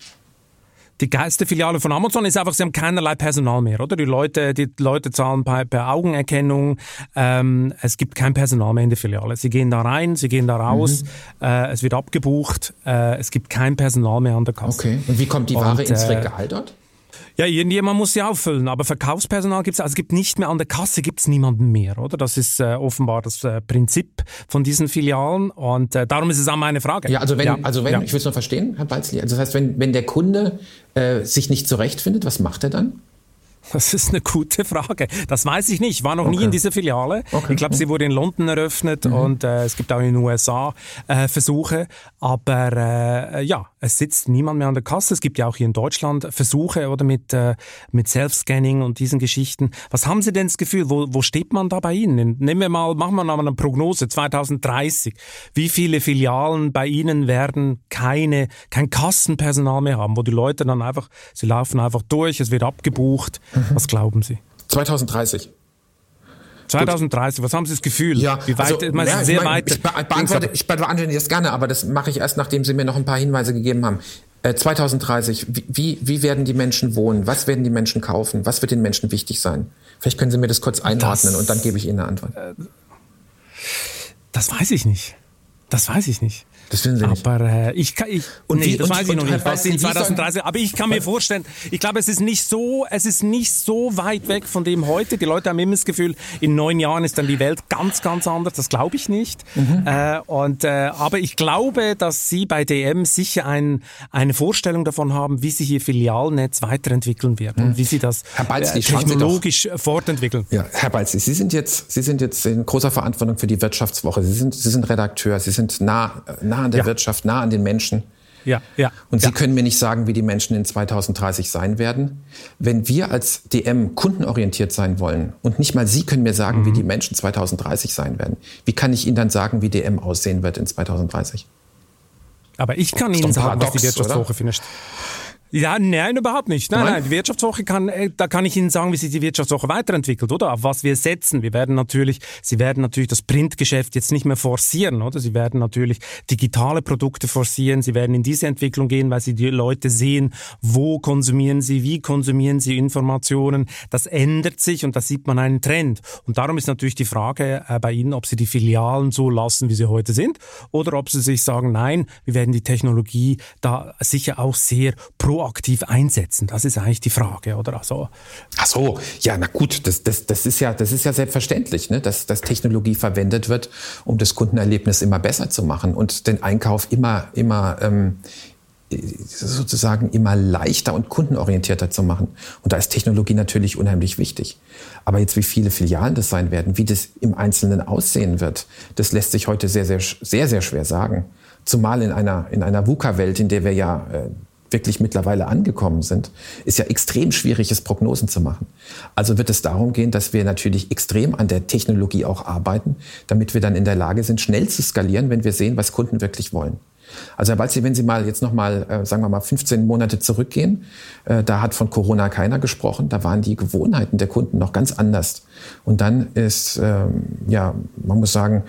Die Geisterfiliale von Amazon ist einfach, sie haben keinerlei Personal mehr, oder? Die Leute, die Leute zahlen per, per Augenerkennung. Ähm, es gibt kein Personal mehr in der Filiale. Sie gehen da rein, sie gehen da raus, mhm. äh, es wird abgebucht, äh, es gibt kein Personal mehr an der Kasse. Okay. Und wie kommt die Ware Und, ins Regal dort? Ja, irgendjemand muss sie auffüllen, aber Verkaufspersonal gibt es, also es gibt nicht mehr, an der Kasse gibt es niemanden mehr, oder? Das ist äh, offenbar das äh, Prinzip von diesen Filialen und äh, darum ist es auch meine Frage. Ja, also wenn, ja. also wenn, ja. ich will es noch verstehen, Herr Balzli, also das heißt, wenn, wenn der Kunde äh, sich nicht zurechtfindet, was macht er dann? Das ist eine gute Frage. Das weiß ich nicht. Ich war noch okay. nie in dieser Filiale. Okay. Ich glaube, sie wurde in London eröffnet mhm. und äh, es gibt auch in den U S A äh, Versuche. Aber äh, ja, Es sitzt niemand mehr an der Kasse. Es gibt ja auch hier in Deutschland Versuche oder mit, äh, mit Self-Scanning und diesen Geschichten. Was haben Sie denn das Gefühl? Wo, wo steht man da bei Ihnen? Nehmen wir mal, machen wir mal eine Prognose zwanzig dreißig. Wie viele Filialen bei Ihnen werden keine, kein Kassenpersonal mehr haben, wo die Leute dann einfach, sie laufen einfach durch, es wird abgebucht. Mhm. Was glauben Sie? zwanzig dreißig. zwanzig dreißig, was haben Sie das Gefühl? Ja, Wie weit, also, man ja, sehr ich, mein, weit ich, be- beantworte, ich beantworte das gerne, aber das mache ich erst, nachdem Sie mir noch ein paar Hinweise gegeben haben. Äh, zwanzig dreißig, wie, wie werden die Menschen wohnen? Was werden die Menschen kaufen? Was wird den Menschen wichtig sein? Vielleicht können Sie mir das kurz einordnen das, und dann gebe ich Ihnen eine Antwort. Äh, das weiß ich nicht. Das weiß ich nicht. Das wissen Sie nicht. Aber äh, ich kann, ich, und nee, wie, das und, weiß ich und, noch und, nicht. Was in zwanzig dreißig, aber ich kann mir vorstellen, ich glaube, es ist nicht so, es ist nicht so weit weg von dem heute. Die Leute haben immer das Gefühl, in neun Jahren ist dann die Welt ganz, ganz anders. Das glaube ich nicht. Mhm. Äh, und, äh, aber ich glaube, dass Sie bei D M sicher ein, eine Vorstellung davon haben, wie sich Ihr Filialnetz weiterentwickeln wird mhm. und wie Sie das Herr Balzli, äh, technologisch fortentwickeln. Ja, Herr Balzli, Sie sind jetzt, Sie sind jetzt in großer Verantwortung für die Wirtschaftswoche. Sie sind, Sie sind Redakteur. Sie sind nah, nah an der ja. Wirtschaft, nah an den Menschen. Ja, ja. Und Sie ja. können mir nicht sagen, wie die Menschen in zwanzig dreißig sein werden. Wenn wir als D M kundenorientiert sein wollen und nicht mal Sie können mir sagen, mhm. wie die Menschen zwanzig dreißig sein werden, wie kann ich Ihnen dann sagen, wie D M aussehen wird in zwanzig dreißig? Aber ich kann Ihnen sagen, Paradox, was die Wirtschaftswoche findet. Ja, nein, überhaupt nicht. Nein, nein, nein, die Wirtschaftswoche kann, da kann ich Ihnen sagen, wie sich die Wirtschaftswoche weiterentwickelt, oder? Auf was wir setzen. Wir werden natürlich, Sie werden natürlich das Printgeschäft jetzt nicht mehr forcieren, oder? Sie werden natürlich digitale Produkte forcieren. Sie werden in diese Entwicklung gehen, weil Sie die Leute sehen, wo konsumieren Sie, wie konsumieren Sie Informationen. Das ändert sich und da sieht man einen Trend. Und darum ist natürlich die Frage äh, bei Ihnen, ob Sie die Filialen so lassen, wie sie heute sind, oder ob Sie sich sagen, nein, wir werden die Technologie da sicher auch sehr pro aktiv einsetzen? Das ist eigentlich die Frage, oder? Also Ach so, ja, na gut, das, das, das ist ja, das ist ja selbstverständlich, ne? dass, dass Technologie verwendet wird, um das Kundenerlebnis immer besser zu machen und den Einkauf immer, immer ähm, sozusagen immer leichter und kundenorientierter zu machen. Und da ist Technologie natürlich unheimlich wichtig. Aber jetzt, wie viele Filialen das sein werden, wie das im Einzelnen aussehen wird, das lässt sich heute sehr, sehr, sehr, sehr schwer sagen. Zumal in einer, in einer VUCA-Welt, in der wir ja äh, wirklich mittlerweile angekommen sind, ist ja extrem schwierig, es Prognosen zu machen. Also wird es darum gehen, dass wir natürlich extrem an der Technologie auch arbeiten, damit wir dann in der Lage sind, schnell zu skalieren, wenn wir sehen, was Kunden wirklich wollen. Also Herr Balzli, wenn Sie mal jetzt noch mal, äh, sagen wir mal, fünfzehn Monate zurückgehen, äh, da hat von Corona keiner gesprochen, da waren die Gewohnheiten der Kunden noch ganz anders. Und dann ist, ähm, ja, man muss sagen,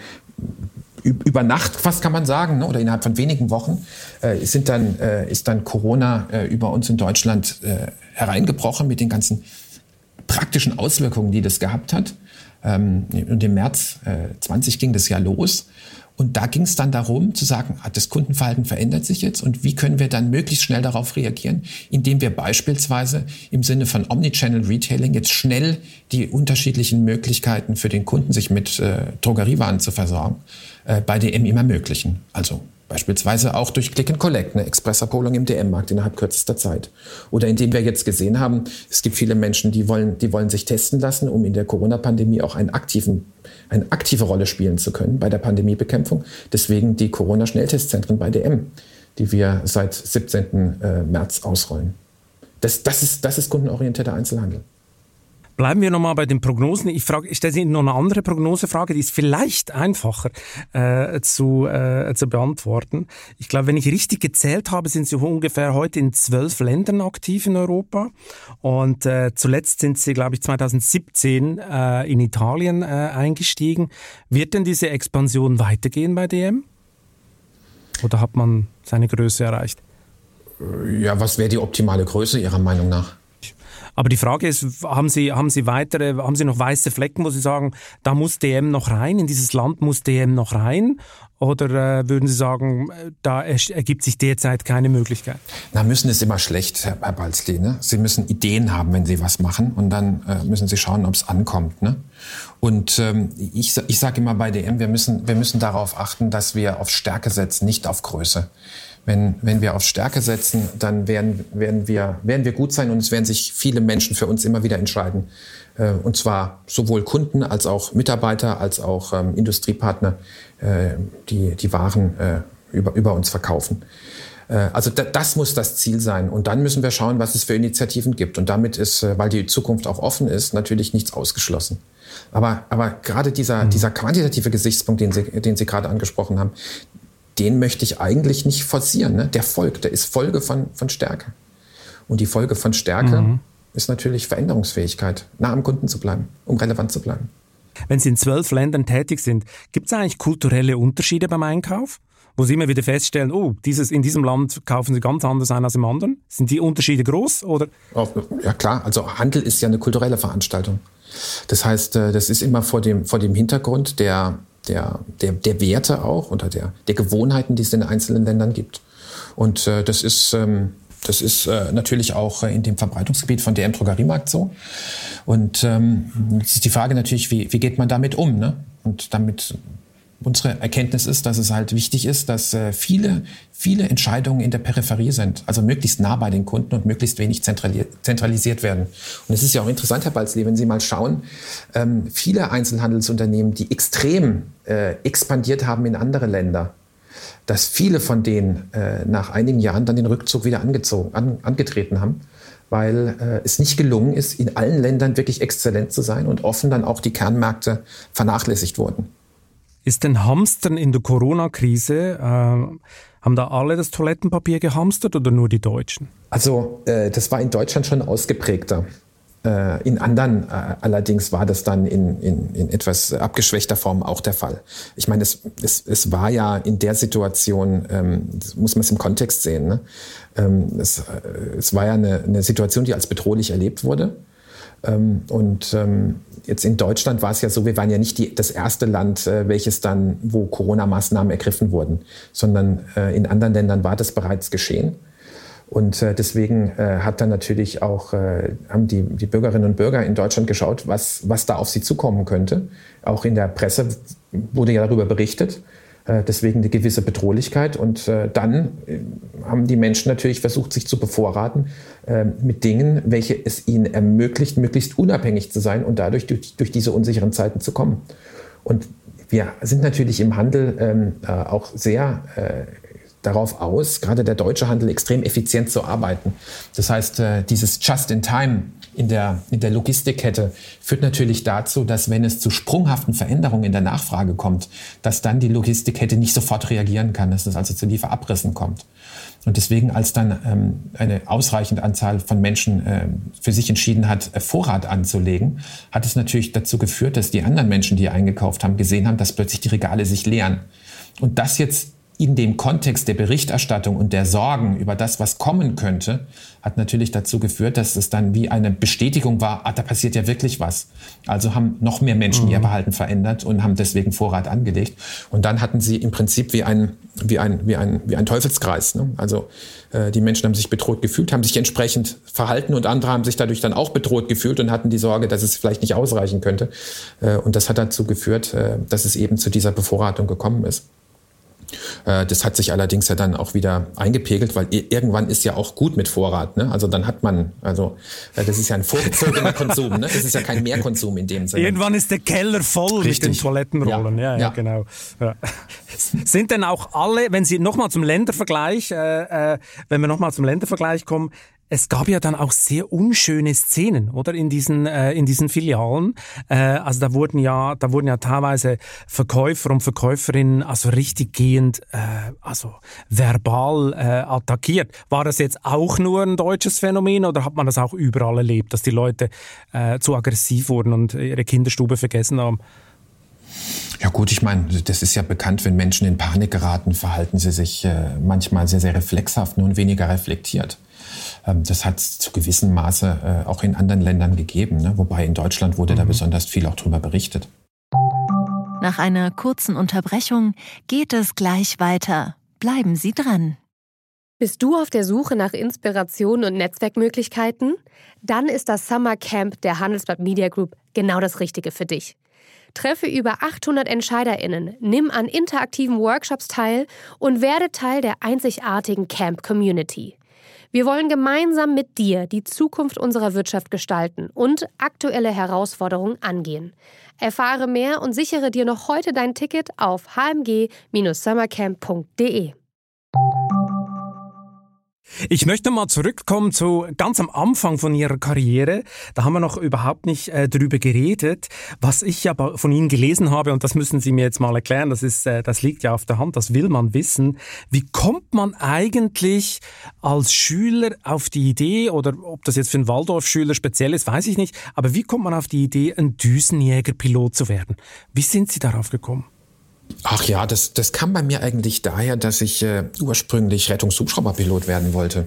über Nacht, fast kann man sagen, ne, oder innerhalb von wenigen Wochen, äh, sind dann, äh, ist dann Corona äh, über uns in Deutschland äh, hereingebrochen mit den ganzen praktischen Auswirkungen, die das gehabt hat. Ähm, und im März äh, zwanzig ging das ja los. Und da ging es dann darum, zu sagen, das Kundenverhalten verändert sich jetzt und wie können wir dann möglichst schnell darauf reagieren, indem wir beispielsweise im Sinne von Omnichannel Retailing jetzt schnell die unterschiedlichen Möglichkeiten für den Kunden, sich mit äh, Drogeriewaren zu versorgen, äh, bei D M ihm ermöglichen. Also beispielsweise auch durch Click and Collect, eine Expressabholung im D M-Markt innerhalb kürzester Zeit. Oder indem wir jetzt gesehen haben, es gibt viele Menschen, die wollen, die wollen sich testen lassen, um in der Corona-Pandemie auch einen aktiven, eine aktive Rolle spielen zu können bei der Pandemiebekämpfung. Deswegen die Corona-Schnelltestzentren bei D M, die wir seit siebzehnten März ausrollen. Das, das ist, das ist kundenorientierter Einzelhandel. Bleiben wir nochmal bei den Prognosen. Ich, frage, ich stelle Ihnen noch eine andere Prognosefrage, die ist vielleicht einfacher äh, zu, äh, zu beantworten. Ich glaube, wenn ich richtig gezählt habe, sind Sie ungefähr heute in zwölf Ländern aktiv in Europa. Und äh, zuletzt sind Sie, glaube ich, zwanzig siebzehn äh, in Italien äh, eingestiegen. Wird denn diese Expansion weitergehen bei D M? Oder hat man seine Größe erreicht? Ja, was wäre die optimale Größe Ihrer Meinung nach? Aber die Frage ist, haben Sie, haben Sie weitere, haben Sie noch weiße Flecken, wo Sie sagen, da muss D M noch rein, in dieses Land muss D M noch rein? Oder äh, würden Sie sagen, da ergibt sich derzeit keine Möglichkeit? Na, müssen ist immer schlecht, Herr, Herr Balzli, ne? Sie müssen Ideen haben, wenn Sie was machen und dann äh, müssen Sie schauen, ob es ankommt, ne? Und ähm, ich, ich sage immer bei D M, wir müssen, wir müssen darauf achten, dass wir auf Stärke setzen, nicht auf Größe. Wenn, wenn wir auf Stärke setzen, dann werden, werden, wir, werden wir gut sein und es werden sich viele Menschen für uns immer wieder entscheiden. Äh, und zwar sowohl Kunden als auch Mitarbeiter, als auch ähm, Industriepartner, äh, die die Waren äh, über, über uns verkaufen. Also das muss das Ziel sein. Und dann müssen wir schauen, was es für Initiativen gibt. Und damit ist, weil die Zukunft auch offen ist, natürlich nichts ausgeschlossen. Aber, aber gerade dieser, mhm. dieser quantitative Gesichtspunkt, den Sie, den Sie gerade angesprochen haben, den möchte ich eigentlich nicht forcieren. Ne? Der folgt, der ist Folge von, von Stärke. Und die Folge von Stärke mhm. ist natürlich Veränderungsfähigkeit, nah am Kunden zu bleiben, um relevant zu bleiben. Wenn Sie in zwölf Ländern tätig sind, gibt es eigentlich kulturelle Unterschiede beim Einkauf? Wo Sie immer wieder feststellen, oh, dieses, in diesem Land kaufen Sie ganz anders ein als im anderen? Sind die Unterschiede groß? Oder? Ja klar, also Handel ist ja eine kulturelle Veranstaltung. Das heißt, das ist immer vor dem, vor dem Hintergrund der, der, der, der Werte auch oder der, der Gewohnheiten, die es in den einzelnen Ländern gibt. Und äh, das ist, ähm, das ist äh, natürlich auch in dem Verbreitungsgebiet von D M Drogeriemarkt so. Und ähm, jetzt ist die Frage natürlich, wie, wie geht man damit um? Ne? Und damit... Unsere Erkenntnis ist, dass es halt wichtig ist, dass äh, viele, viele Entscheidungen in der Peripherie sind, also möglichst nah bei den Kunden und möglichst wenig zentrali- zentralisiert werden. Und es ist ja auch interessant, Herr Balzli, wenn Sie mal schauen, ähm, viele Einzelhandelsunternehmen, die extrem äh, expandiert haben in andere Länder, dass viele von denen äh, nach einigen Jahren dann den Rückzug wieder angezogen, an, angetreten haben, weil äh, es nicht gelungen ist, in allen Ländern wirklich exzellent zu sein und offen dann auch die Kernmärkte vernachlässigt wurden. Ist denn Hamstern in der Corona-Krise, äh, haben da alle das Toilettenpapier gehamstert oder nur die Deutschen? Also äh, das war in Deutschland schon ausgeprägter. Äh, in anderen äh, allerdings war das dann in, in, in etwas abgeschwächter Form auch der Fall. Ich meine, es, es, es war ja in der Situation, ähm, muss man es im Kontext sehen, ne? ähm, es, äh, es war ja eine, eine Situation, die als bedrohlich erlebt wurde. Ähm, und ähm, jetzt in Deutschland war es ja so, wir waren ja nicht die, das erste Land, äh, welches dann, wo Corona-Maßnahmen ergriffen wurden, sondern äh, in anderen Ländern war das bereits geschehen. Und äh, deswegen äh, hat dann natürlich auch, äh, haben die, die Bürgerinnen und Bürger in Deutschland geschaut, was, was da auf sie zukommen könnte. Auch in der Presse wurde ja darüber berichtet. Deswegen eine gewisse Bedrohlichkeit. Und äh, dann äh, haben die Menschen natürlich versucht, sich zu bevorraten äh, mit Dingen, welche es ihnen ermöglicht, möglichst unabhängig zu sein und dadurch durch, durch diese unsicheren Zeiten zu kommen. Und wir sind natürlich im Handel ähm, äh, auch sehr äh, darauf aus, gerade der deutsche Handel extrem effizient zu arbeiten. Das heißt, äh, dieses Just-in-Time in der, in der Logistikkette führt natürlich dazu, dass wenn es zu sprunghaften Veränderungen in der Nachfrage kommt, dass dann die Logistikkette nicht sofort reagieren kann, dass es also zu Lieferabrissen kommt. Und deswegen, als dann ähm, eine ausreichende Anzahl von Menschen äh, für sich entschieden hat, Vorrat anzulegen, hat es natürlich dazu geführt, dass die anderen Menschen, die eingekauft haben, gesehen haben, dass plötzlich die Regale sich leeren. Und das jetzt in dem Kontext der Berichterstattung und der Sorgen über das, was kommen könnte, hat natürlich dazu geführt, dass es dann wie eine Bestätigung war, ah, da passiert ja wirklich was. Also haben noch mehr Menschen mhm. ihr Verhalten verändert und haben deswegen Vorrat angelegt. Und dann hatten sie im Prinzip wie ein, wie ein, wie ein, wie ein Teufelskreis. Ne? Also äh, die Menschen haben sich bedroht gefühlt, haben sich entsprechend verhalten und andere haben sich dadurch dann auch bedroht gefühlt und hatten die Sorge, dass es vielleicht nicht ausreichen könnte. Äh, und das hat dazu geführt, äh, dass es eben zu dieser Bevorratung gekommen ist. Das hat sich allerdings ja dann auch wieder eingepegelt, weil irgendwann ist ja auch gut mit Vorrat. Ne? Also dann hat man, also das ist ja ein vorgezogener Konsum. Ne? Das ist ja kein Mehrkonsum in dem Sinne. Irgendwann ist der Keller voll Richtig. Mit den Toilettenrollen. Ja, ja, ja. ja genau. Ja. Sind denn auch alle, wenn Sie nochmal zum Ländervergleich, äh, äh, wenn wir nochmal zum Ländervergleich kommen, es gab ja dann auch sehr unschöne Szenen, oder, in diesen äh, in diesen Filialen. Äh, also da wurden ja da wurden ja teilweise Verkäufer und Verkäuferinnen also richtig gehend, äh, also verbal äh, attackiert. War das jetzt auch nur ein deutsches Phänomen oder hat man das auch überall erlebt, dass die Leute äh, zu aggressiv wurden und ihre Kinderstube vergessen haben? Ja gut, ich meine, das ist ja bekannt, wenn Menschen in Panik geraten, verhalten sie sich äh, manchmal sehr, sehr reflexhaft und weniger reflektiert. Ähm, das hat es zu gewissem Maße äh, auch in anderen Ländern gegeben, ne? Wobei in Deutschland wurde mhm. da besonders viel auch drüber berichtet. Nach einer kurzen Unterbrechung geht es gleich weiter. Bleiben Sie dran. Bist du auf der Suche nach Inspiration und Netzwerkmöglichkeiten? Dann ist das Summer Camp der Handelsblatt Media Group genau das Richtige für dich. Treffe über achthundert EntscheiderInnen, nimm an interaktiven Workshops teil und werde Teil der einzigartigen Camp-Community. Wir wollen gemeinsam mit dir die Zukunft unserer Wirtschaft gestalten und aktuelle Herausforderungen angehen. Erfahre mehr und sichere dir noch heute dein Ticket auf h m g Bindestrich summercamp punkt d e. Ich möchte mal zurückkommen zu ganz am Anfang von Ihrer Karriere. Da haben wir noch überhaupt nicht äh, drüber geredet. Was ich aber von Ihnen gelesen habe, und das müssen Sie mir jetzt mal erklären, das ist, äh, das liegt ja auf der Hand, das will man wissen. Wie kommt man eigentlich als Schüler auf die Idee, oder ob das jetzt für einen Waldorfschüler speziell ist, weiß ich nicht, aber wie kommt man auf die Idee, ein Düsenjägerpilot zu werden? Wie sind Sie darauf gekommen? Ach ja, das, das kam bei mir eigentlich daher, dass ich äh, ursprünglich Rettungshubschrauberpilot werden wollte.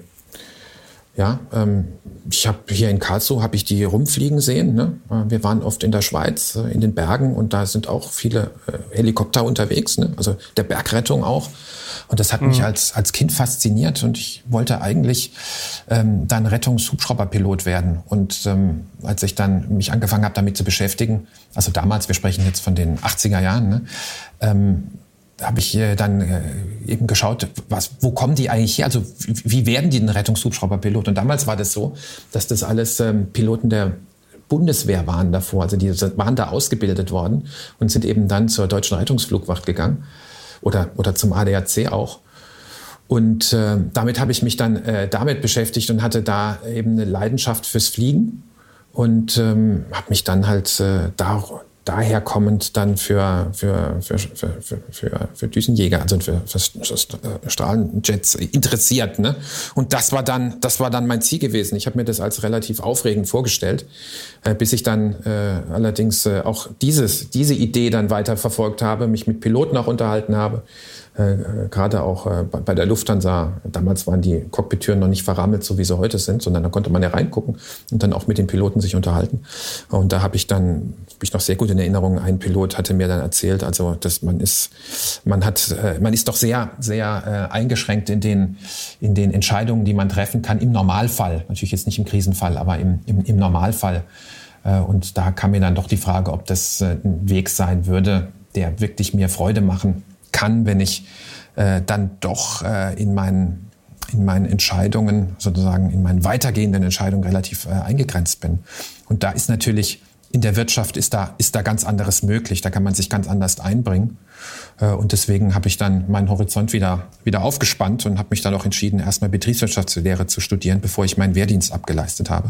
Ja, ähm, ich habe hier in Karlsruhe habe ich die rumfliegen sehen. Ne? Wir waren oft in der Schweiz, äh, in den Bergen, und da sind auch viele äh, Helikopter unterwegs, ne? Also der Bergrettung auch. Und das hat mhm. mich als, als Kind fasziniert, und ich wollte eigentlich ähm, dann Rettungshubschrauberpilot werden. Und ähm, als ich dann mich angefangen habe, damit zu beschäftigen, also damals, wir sprechen jetzt von den achtziger Jahren, ne? ähm, habe ich äh, dann äh, eben geschaut, was, wo kommen die eigentlich her? Also wie, wie werden die denn Rettungshubschrauberpilot? Und damals war das so, dass das alles ähm, Piloten der Bundeswehr waren davor. Also die waren da ausgebildet worden und sind eben dann zur Deutschen Rettungsflugwacht gegangen oder, oder zum A D A C auch. Und äh, damit habe ich mich dann äh, damit beschäftigt und hatte da eben eine Leidenschaft fürs Fliegen und ähm, habe mich dann halt äh, da daher kommend dann für, für, für, für, für, für, für Düsenjäger, also für, für, für Strahlenjets interessiert. Ne? Und das war dann, das war dann mein Ziel gewesen. Ich habe mir das als relativ aufregend vorgestellt, äh, bis ich dann äh, allerdings äh, auch dieses, diese Idee dann weiter verfolgt habe, mich mit Piloten auch unterhalten habe. Äh, gerade auch äh, bei der Lufthansa, damals waren die Cockpit-Türen noch nicht verrammelt, so wie sie heute sind, sondern da konnte man ja reingucken und dann auch mit den Piloten sich unterhalten. Und da habe ich dann, hab ich noch sehr gut in Erinnerung, ein Pilot hatte mir dann erzählt, also dass man ist, man hat, äh, man ist doch sehr, sehr äh, eingeschränkt in den, in den Entscheidungen, die man treffen kann, im Normalfall, natürlich jetzt nicht im Krisenfall, aber im, im, im Normalfall. Äh, und da kam mir dann doch die Frage, ob das äh, ein Weg sein würde, der wirklich mir Freude machen kann, wenn ich äh, dann doch äh, in meinen in meinen Entscheidungen, sozusagen in meinen weitergehenden Entscheidungen relativ äh, eingegrenzt bin. Und da ist natürlich, in der Wirtschaft ist da, ist da ganz anderes möglich, da kann man sich ganz anders einbringen. Äh, und deswegen habe ich dann meinen Horizont wieder, wieder aufgespannt und habe mich dann auch entschieden, erstmal Betriebswirtschaftslehre zu studieren, bevor ich meinen Wehrdienst abgeleistet habe.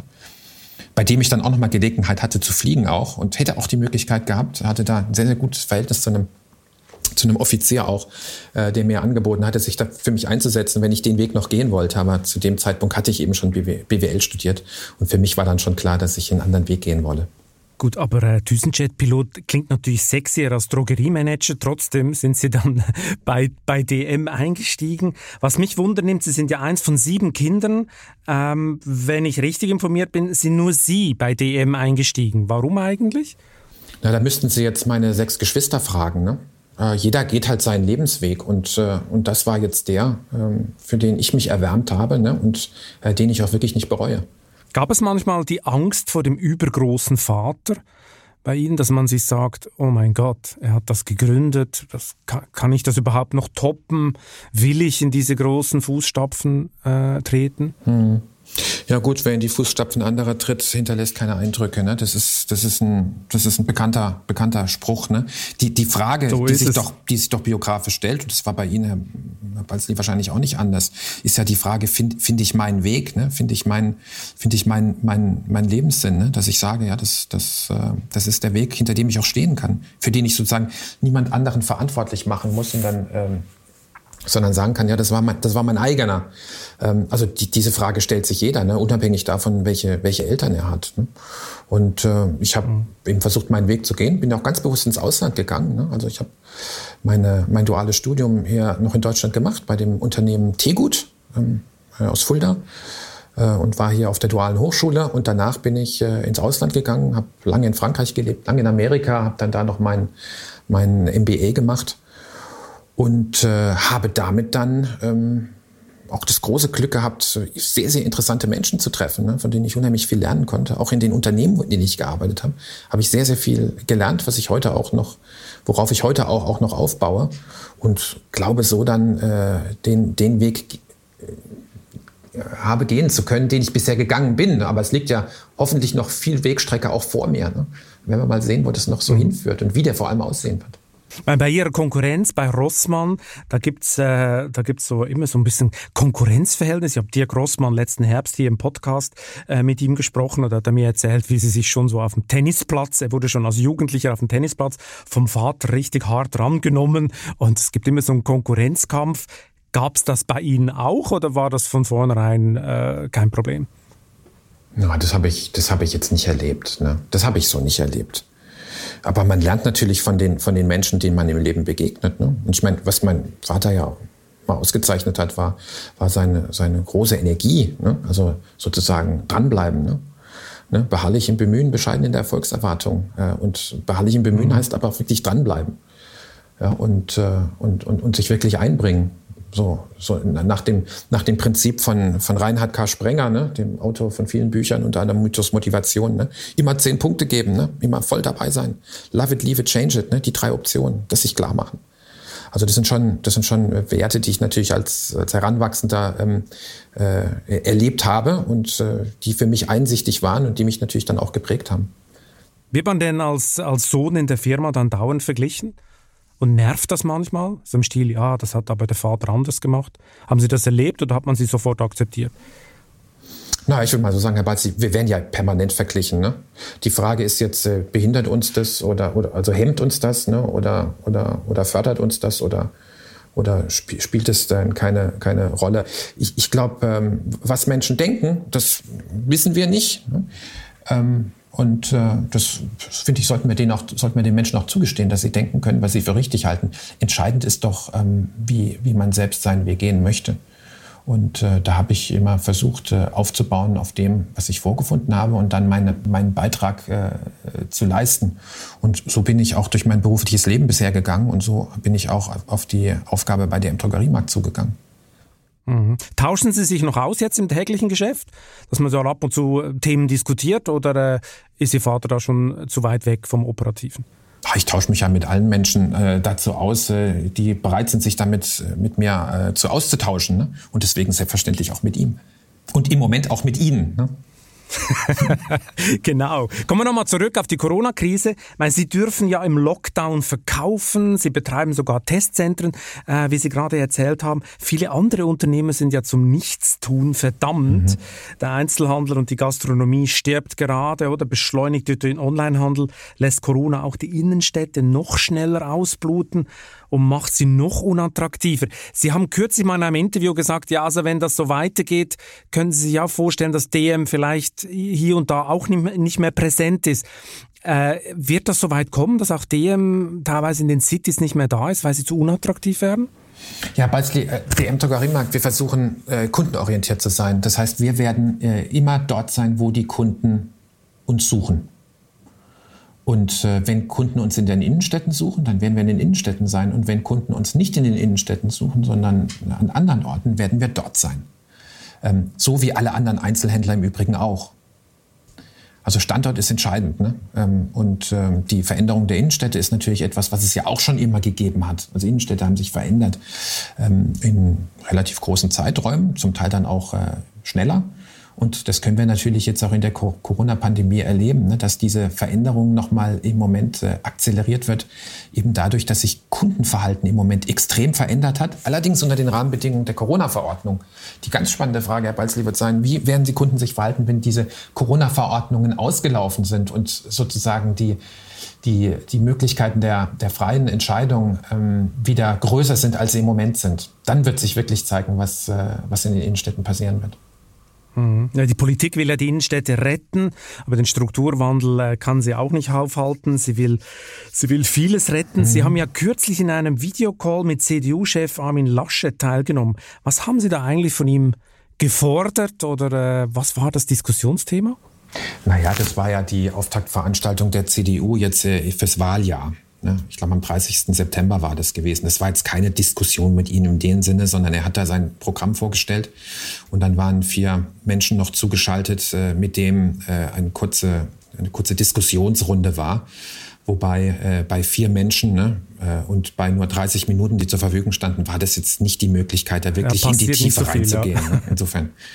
Bei dem ich dann auch nochmal Gelegenheit hatte zu fliegen auch und hätte auch die Möglichkeit gehabt, hatte da ein sehr, sehr gutes Verhältnis zu einem zu einem Offizier auch, äh, der mir angeboten hatte, sich da für mich einzusetzen, wenn ich den Weg noch gehen wollte. Aber zu dem Zeitpunkt hatte ich eben schon B W L studiert und für mich war dann schon klar, dass ich einen anderen Weg gehen wolle. Gut, aber äh, Düsenjet-Pilot klingt natürlich sexier als Drogeriemanager. Trotzdem sind Sie dann bei, bei D M eingestiegen. Was mich wundernimmt, Sie sind ja eins von sieben Kindern. Ähm, wenn ich richtig informiert bin, sind nur Sie bei D M eingestiegen. Warum eigentlich? Na, da müssten Sie jetzt meine sechs Geschwister fragen, ne? Äh, jeder geht halt seinen Lebensweg und, äh, und das war jetzt der, ähm, für den ich mich erwärmt habe, ne? Und äh, den ich auch wirklich nicht bereue. Gab es manchmal die Angst vor dem übergroßen Vater bei Ihnen, dass man sich sagt, oh mein Gott, er hat das gegründet, das, kann, kann ich das überhaupt noch toppen? Will ich in diese großen Fußstapfen äh, treten? Hm. Ja gut, wer in die Fußstapfen anderer tritt, hinterlässt keine Eindrücke. Ne? Das ist, das ist ein, das ist ein bekannter, bekannter Spruch. Ne? Die, die Frage, so die sich doch, die sich doch biografisch stellt, und das war bei Ihnen, Herr, Herr Balzli, wahrscheinlich auch nicht anders, ist ja die Frage: Finde find ich meinen Weg? Ne? Finde ich meinen, finde ich meinen, meinen, meinen Lebenssinn? Ne? Dass ich sage, ja, das, das, das ist der Weg, hinter dem ich auch stehen kann, für den ich sozusagen niemand anderen verantwortlich machen muss und dann ähm, sondern sagen kann, ja, das war mein, das war mein eigener. Ähm, also die, diese Frage stellt sich jeder, ne, unabhängig davon, welche, welche Eltern er hat. Ne? Und äh, ich habe mhm. eben versucht, meinen Weg zu gehen, bin auch ganz bewusst ins Ausland gegangen. Ne? Also ich habe meine mein duales Studium hier noch in Deutschland gemacht, bei dem Unternehmen Tegut ähm, aus Fulda, äh, und war hier auf der dualen Hochschule. Und danach bin ich äh, ins Ausland gegangen, habe lange in Frankreich gelebt, lange in Amerika, habe dann da noch mein, mein M B A gemacht. Und äh, habe damit dann ähm, auch das große Glück gehabt, sehr, sehr interessante Menschen zu treffen, ne, von denen ich unheimlich viel lernen konnte. Auch in den Unternehmen, in denen ich gearbeitet habe, habe ich sehr, sehr viel gelernt, was ich heute auch noch, worauf ich heute auch, auch noch aufbaue. Und glaube so dann äh, den, den Weg äh, habe gehen zu können, den ich bisher gegangen bin. Aber es liegt ja hoffentlich noch viel Wegstrecke auch vor mir. Ne? Werden wir mal sehen, wo das noch so hinführt und wie der vor allem aussehen wird. Bei Ihrer Konkurrenz, bei Rossmann, da gibt's äh, da gibt's so immer so ein bisschen Konkurrenzverhältnis. Ich habe Dirk Rossmann letzten Herbst hier im Podcast äh, mit ihm gesprochen und da hat er mir erzählt, wie sie sich schon so auf dem Tennisplatz, er wurde schon als Jugendlicher auf dem Tennisplatz vom Vater richtig hart rangenommen und es gibt immer so einen Konkurrenzkampf. Gab's das bei Ihnen auch oder war das von vornherein äh, kein Problem? Ja, das habe ich, das habe ich jetzt nicht erlebt. Ne? Das habe ich so nicht erlebt. Aber man lernt natürlich von den, von den Menschen, denen man im Leben begegnet. Ne? Und ich meine, was mein Vater ja mal ausgezeichnet hat, war, war seine, seine große Energie. Ne? Also sozusagen dranbleiben. Ne? Ne? Beharrlich im Bemühen, bescheiden in der Erfolgserwartung. Äh, und beharrlich im Bemühen mhm. heißt aber auch wirklich dranbleiben. Ja? Und, äh, und, und, und sich wirklich einbringen. So, so nach dem, nach dem Prinzip von, von Reinhard K. Sprenger, ne, dem Autor von vielen Büchern, unter anderem Mythos Motivation, ne, immer zehn Punkte geben, ne, immer voll dabei sein. Love it, leave it, change it, ne, die drei Optionen, das sich klar machen. Also das sind schon, das sind schon Werte, die ich natürlich als, als Heranwachsender ähm, äh, erlebt habe und äh, die für mich einsichtig waren und die mich natürlich dann auch geprägt haben. Wird man denn als, als Sohn in der Firma dann dauernd verglichen? Und nervt das manchmal? So im Stil, ja, das hat aber der Vater anders gemacht. Haben Sie das erlebt oder hat man Sie sofort akzeptiert? Na, ich würde mal so sagen, Herr Balzi, wir werden ja permanent verglichen. Ne? Die Frage ist jetzt, äh, behindert uns das oder, oder also hemmt uns das, ne? oder, oder, oder fördert uns das oder, oder sp- spielt es dann keine, keine Rolle? Ich, ich glaube, ähm, was Menschen denken, das wissen wir nicht. Ne? Ähm, Und äh, das, finde ich, sollten wir, denen auch, sollten wir den Menschen auch zugestehen, dass sie denken können, was sie für richtig halten. Entscheidend ist doch, ähm, wie, wie man selbst seinen Weg gehen möchte. Und äh, da habe ich immer versucht, äh, aufzubauen auf dem, was ich vorgefunden habe und dann meine, meinen Beitrag äh, zu leisten. Und so bin ich auch durch mein berufliches Leben bisher gegangen und so bin ich auch auf die Aufgabe bei D M Drogeriemarkt zugegangen. Mhm. Tauschen Sie sich noch aus jetzt im täglichen Geschäft, dass man so ab und zu Themen diskutiert oder äh, ist Ihr Vater da schon zu weit weg vom Operativen? Ich tausche mich ja mit allen Menschen äh, dazu aus, äh, die bereit sind, sich damit mit mir äh, zu auszutauschen. Ne? Und deswegen selbstverständlich auch mit ihm. Und im Moment auch mit Ihnen. Ne? Genau. Kommen wir nochmal zurück auf die Corona-Krise. Ich meine, Sie dürfen ja im Lockdown verkaufen, Sie betreiben sogar Testzentren, äh, wie Sie gerade erzählt haben. Viele andere Unternehmen sind ja zum Nichtstun verdammt. Mhm. Der Einzelhandel und die Gastronomie stirbt gerade, oder beschleunigt durch den Onlinehandel, lässt Corona auch die Innenstädte noch schneller ausbluten und macht sie noch unattraktiver. Sie haben kürzlich mal in einem Interview gesagt, ja, also wenn das so weitergeht, können Sie sich auch vorstellen, dass D M vielleicht hier und da auch nicht mehr präsent ist. Äh, wird das so weit kommen, dass auch D M teilweise in den Cities nicht mehr da ist, weil sie zu unattraktiv werden? Ja, Balzli, äh, D M Drogeriemarkt, wir versuchen äh, kundenorientiert zu sein. Das heißt, wir werden äh, immer dort sein, wo die Kunden uns suchen. Und äh, wenn Kunden uns in den Innenstädten suchen, dann werden wir in den Innenstädten sein. Und wenn Kunden uns nicht in den Innenstädten suchen, sondern an anderen Orten, werden wir dort sein. Ähm, so wie alle anderen Einzelhändler im Übrigen auch. Also Standort ist entscheidend. Ne? Ähm, und ähm, die Veränderung der Innenstädte ist natürlich etwas, was es ja auch schon immer gegeben hat. Also Innenstädte haben sich verändert ähm, in relativ großen Zeiträumen, zum Teil dann auch äh, schneller. Und das können wir natürlich jetzt auch in der Corona-Pandemie erleben, ne, dass diese Veränderung nochmal im Moment äh, akzeleriert wird, eben dadurch, dass sich Kundenverhalten im Moment extrem verändert hat. Allerdings unter den Rahmenbedingungen der Corona-Verordnung. Die ganz spannende Frage, Herr Balzli, wird sein, wie werden die Kunden sich verhalten, wenn diese Corona-Verordnungen ausgelaufen sind und sozusagen die, die, die Möglichkeiten der, der freien Entscheidung ähm, wieder größer sind, als sie im Moment sind. Dann wird sich wirklich zeigen, was, äh, was in den Innenstädten passieren wird. Ja, die Politik will ja die Innenstädte retten, aber den Strukturwandel äh, kann sie auch nicht aufhalten. Sie will, sie will vieles retten. Mhm. Sie haben ja kürzlich in einem Videocall mit C D U-Chef Armin Laschet teilgenommen. Was haben Sie da eigentlich von ihm gefordert oder äh, was war das Diskussionsthema? Naja, das war ja die Auftaktveranstaltung der C D U jetzt äh, fürs Wahljahr. Ich glaube, am dreißigsten September war das gewesen. Das war jetzt keine Diskussion mit ihm in dem Sinne, sondern er hat da sein Programm vorgestellt. Und dann waren vier Menschen noch zugeschaltet, mit dem eine kurze, eine kurze Diskussionsrunde war. Wobei bei vier Menschen ne, und bei nur dreißig Minuten, die zur Verfügung standen, war das jetzt nicht die Möglichkeit, da wirklich ja, in die Tiefe so reinzugehen. Ja. Ne? Insofern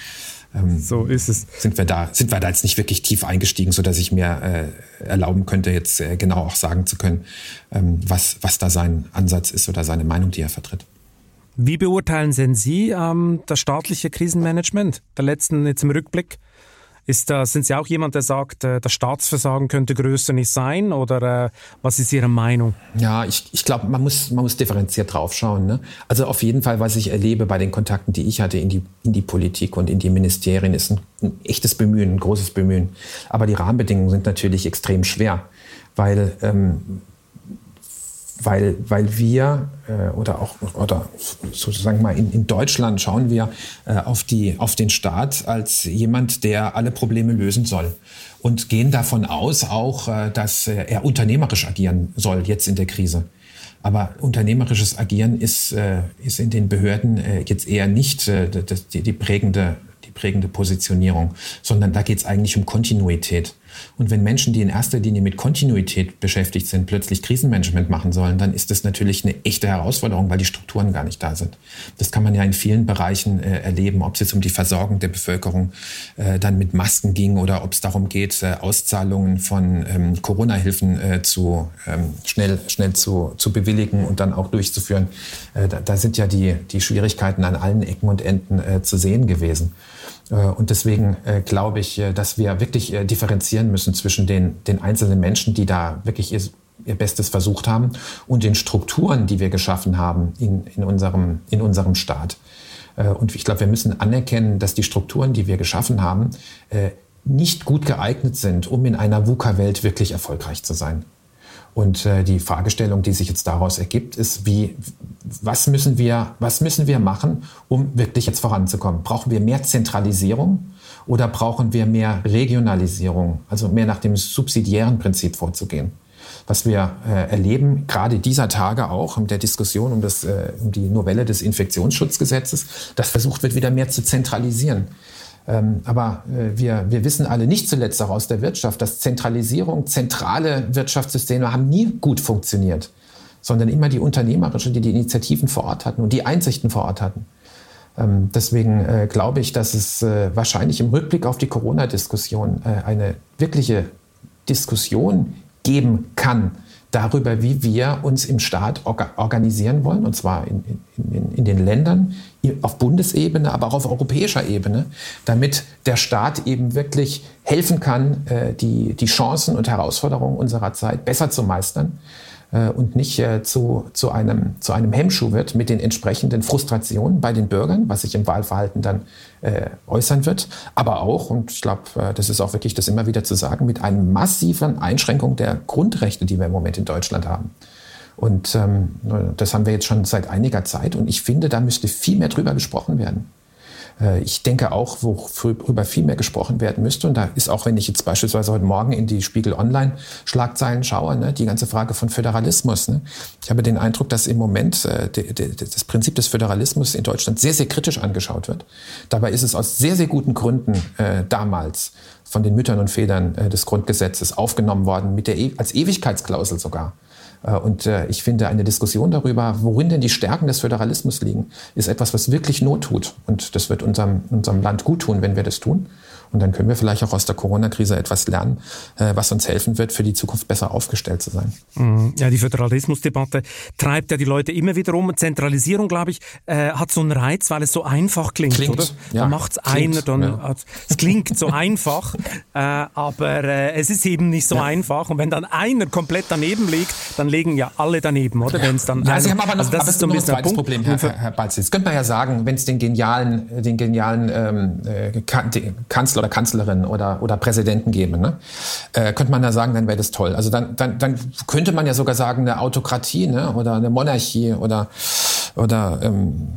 ähm, so ist es. Sind wir da, sind wir da jetzt nicht wirklich tief eingestiegen, sodass ich mir äh, erlauben könnte, jetzt äh, genau auch sagen zu können, ähm, was, was da sein Ansatz ist oder seine Meinung, die er vertritt. Wie beurteilen denn Sie ähm, das staatliche Krisenmanagement der letzten, jetzt im Rückblick? Ist da, sind Sie auch jemand, der sagt, äh, das Staatsversagen könnte größer nicht sein? Oder äh, was ist Ihre Meinung? Ja, ich, ich glaube, man muss, man muss differenziert draufschauen. Ne? Also auf jeden Fall, was ich erlebe bei den Kontakten, die ich hatte in die, in die Politik und in die Ministerien, ist ein, ein echtes Bemühen, ein großes Bemühen. Aber die Rahmenbedingungen sind natürlich extrem schwer, weil... Ähm, Weil, weil wir äh, oder auch oder sozusagen mal in, in Deutschland schauen wir äh, auf, die, auf den Staat als jemand, der alle Probleme lösen soll. Und gehen davon aus auch, äh, dass äh, er unternehmerisch agieren soll jetzt in der Krise. Aber unternehmerisches Agieren ist, äh, ist in den Behörden äh, jetzt eher nicht äh, das, die, die, prägende, die prägende Positionierung, sondern da geht es eigentlich um Kontinuität. Und wenn Menschen, die in erster Linie mit Kontinuität beschäftigt sind, plötzlich Krisenmanagement machen sollen, dann ist das natürlich eine echte Herausforderung, weil die Strukturen gar nicht da sind. Das kann man ja in vielen Bereichen äh, erleben, ob es jetzt um die Versorgung der Bevölkerung äh, dann mit Masken ging oder ob es darum geht, äh, Auszahlungen von ähm, Corona-Hilfen äh, zu, ähm, schnell, schnell zu, zu bewilligen und dann auch durchzuführen. Äh, da, da sind ja die, die Schwierigkeiten an allen Ecken und Enden äh, zu sehen gewesen. Und deswegen äh, glaube ich, dass wir wirklich äh, differenzieren müssen zwischen den, den einzelnen Menschen, die da wirklich ihr, ihr Bestes versucht haben, und den Strukturen, die wir geschaffen haben in, in, unserem, in unserem Staat. Äh, und ich glaube, wir müssen anerkennen, dass die Strukturen, die wir geschaffen haben, äh, nicht gut geeignet sind, um in einer VUCA-Welt wirklich erfolgreich zu sein. Und äh, die Fragestellung, die sich jetzt daraus ergibt, ist, wie, was müssen wir, was müssen wir machen, um wirklich jetzt voranzukommen? Brauchen wir mehr Zentralisierung oder brauchen wir mehr Regionalisierung, also mehr nach dem subsidiären Prinzip vorzugehen? Was wir äh, erleben, gerade dieser Tage auch in der Diskussion um, das, äh, um die Novelle des Infektionsschutzgesetzes, dass versucht wird, wieder mehr zu zentralisieren. Ähm, aber äh, wir, wir wissen alle, nicht zuletzt auch aus der Wirtschaft, dass Zentralisierung, zentrale Wirtschaftssysteme haben nie gut funktioniert, sondern immer die unternehmerischen, die die Initiativen vor Ort hatten und die Einsichten vor Ort hatten. Ähm, deswegen äh, glaube ich, dass es äh, wahrscheinlich im Rückblick auf die Corona-Diskussion äh, eine wirkliche Diskussion geben kann darüber, wie wir uns im Staat orga- organisieren wollen, und zwar in, in, in den Ländern, auf Bundesebene, aber auch auf europäischer Ebene, damit der Staat eben wirklich helfen kann, äh, die, die Chancen und Herausforderungen unserer Zeit besser zu meistern äh, und nicht äh, zu, zu, einem, zu einem Hemmschuh wird mit den entsprechenden Frustrationen bei den Bürgern, was sich im Wahlverhalten dann äh, äußern wird, aber auch, und ich glaube, äh, das ist auch wirklich das immer wieder zu sagen, mit einer massiven Einschränkung der Grundrechte, die wir im Moment in Deutschland haben. Und ähm, das haben wir jetzt schon seit einiger Zeit. Und ich finde, da müsste viel mehr drüber gesprochen werden. Äh, ich denke auch, worüber viel mehr gesprochen werden müsste. Und da ist auch, wenn ich jetzt beispielsweise heute Morgen in die Spiegel Online-Schlagzeilen schaue, ne, die ganze Frage von Föderalismus. Ne? Ich habe den Eindruck, dass im Moment äh, de, de, das Prinzip des Föderalismus in Deutschland sehr, sehr kritisch angeschaut wird. Dabei ist es aus sehr, sehr guten Gründen äh, damals von den Müttern und Vätern äh, des Grundgesetzes aufgenommen worden, mit der e- als Ewigkeitsklausel sogar. Und ich finde, eine Diskussion darüber, worin denn die Stärken des Föderalismus liegen, ist etwas, was wirklich Not tut. Und das wird unserem, unserem Land gut tun, wenn wir das tun. Und dann können wir vielleicht auch aus der Corona-Krise etwas lernen, was uns helfen wird, für die Zukunft besser aufgestellt zu sein. Ja, die Föderalismusdebatte treibt ja die Leute immer wieder um. Zentralisierung, glaube ich, äh, hat so einen Reiz, weil es so einfach klingt, klingt oder? Ja, da macht es einer, dann ja. Es klingt so einfach, äh, aber äh, es ist eben nicht so ja. einfach. Und wenn dann einer komplett daneben liegt, dann legen ja alle daneben, oder? Wenn's dann ja, einer, Sie haben aber noch, also das aber ist so ein noch ein zweites Punkt. Problem, Herr, Herr, Herr Balz. Jetzt könnte man ja sagen, wenn es den genialen, den genialen ähm, äh, Kanzler oder Kanzlerin oder, oder Präsidenten gäbe, ne? äh, könnte man ja sagen, dann wäre das toll. Also dann, dann, dann könnte man ja sogar sagen, eine Autokratie, ne? Oder eine Monarchie oder, oder ähm,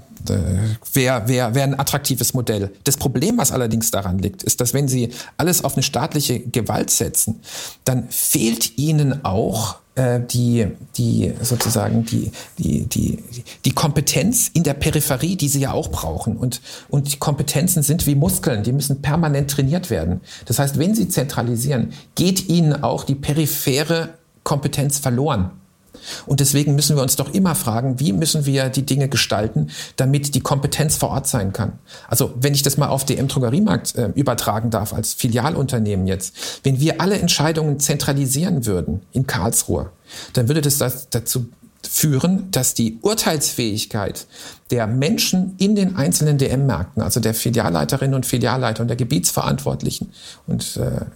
wäre wär, wär ein attraktives Modell. Das Problem, was allerdings daran liegt, ist, dass wenn Sie alles auf eine staatliche Gewalt setzen, dann fehlt Ihnen auch äh, die, die sozusagen die, die, die, die Kompetenz in der Peripherie, die Sie ja auch brauchen. Und, und die Kompetenzen sind wie Muskeln, die müssen permanent trainiert werden. Das heißt, wenn Sie zentralisieren, geht Ihnen auch die periphere Kompetenz verloren. Und deswegen müssen wir uns doch immer fragen, wie müssen wir die Dinge gestalten, damit die Kompetenz vor Ort sein kann. Also wenn ich das mal auf D M-Drogeriemarkt äh, übertragen darf, als Filialunternehmen jetzt, wenn wir alle Entscheidungen zentralisieren würden in Karlsruhe, dann würde das, das dazu führen, dass die Urteilsfähigkeit der Menschen in den einzelnen D M-Märkten, also der Filialleiterinnen und Filialleiter und der Gebietsverantwortlichen, und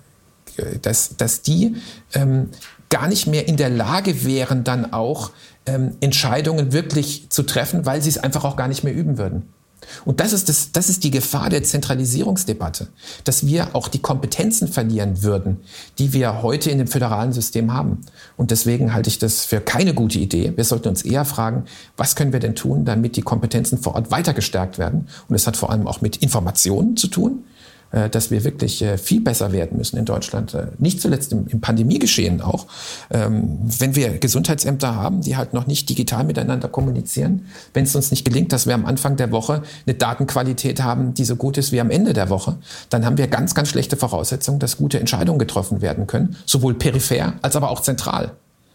äh, dass, dass die ähm, gar nicht mehr in der Lage wären, dann auch ähm, Entscheidungen wirklich zu treffen, weil sie es einfach auch gar nicht mehr üben würden. Und das ist, das, das ist die Gefahr der Zentralisierungsdebatte, dass wir auch die Kompetenzen verlieren würden, die wir heute in dem föderalen System haben. Und deswegen halte ich das für keine gute Idee. Wir sollten uns eher fragen, was können wir denn tun, damit die Kompetenzen vor Ort weiter gestärkt werden. Und es hat vor allem auch mit Informationen zu tun, dass wir wirklich viel besser werden müssen in Deutschland. Nicht zuletzt im, im Pandemiegeschehen auch. Ähm, wenn wir Gesundheitsämter haben, die halt noch nicht digital miteinander kommunizieren, wenn es uns nicht gelingt, dass wir am Anfang der Woche eine Datenqualität haben, die so gut ist wie am Ende der Woche, dann haben wir ganz, ganz schlechte Voraussetzungen, dass gute Entscheidungen getroffen werden können, sowohl peripher als aber auch zentral.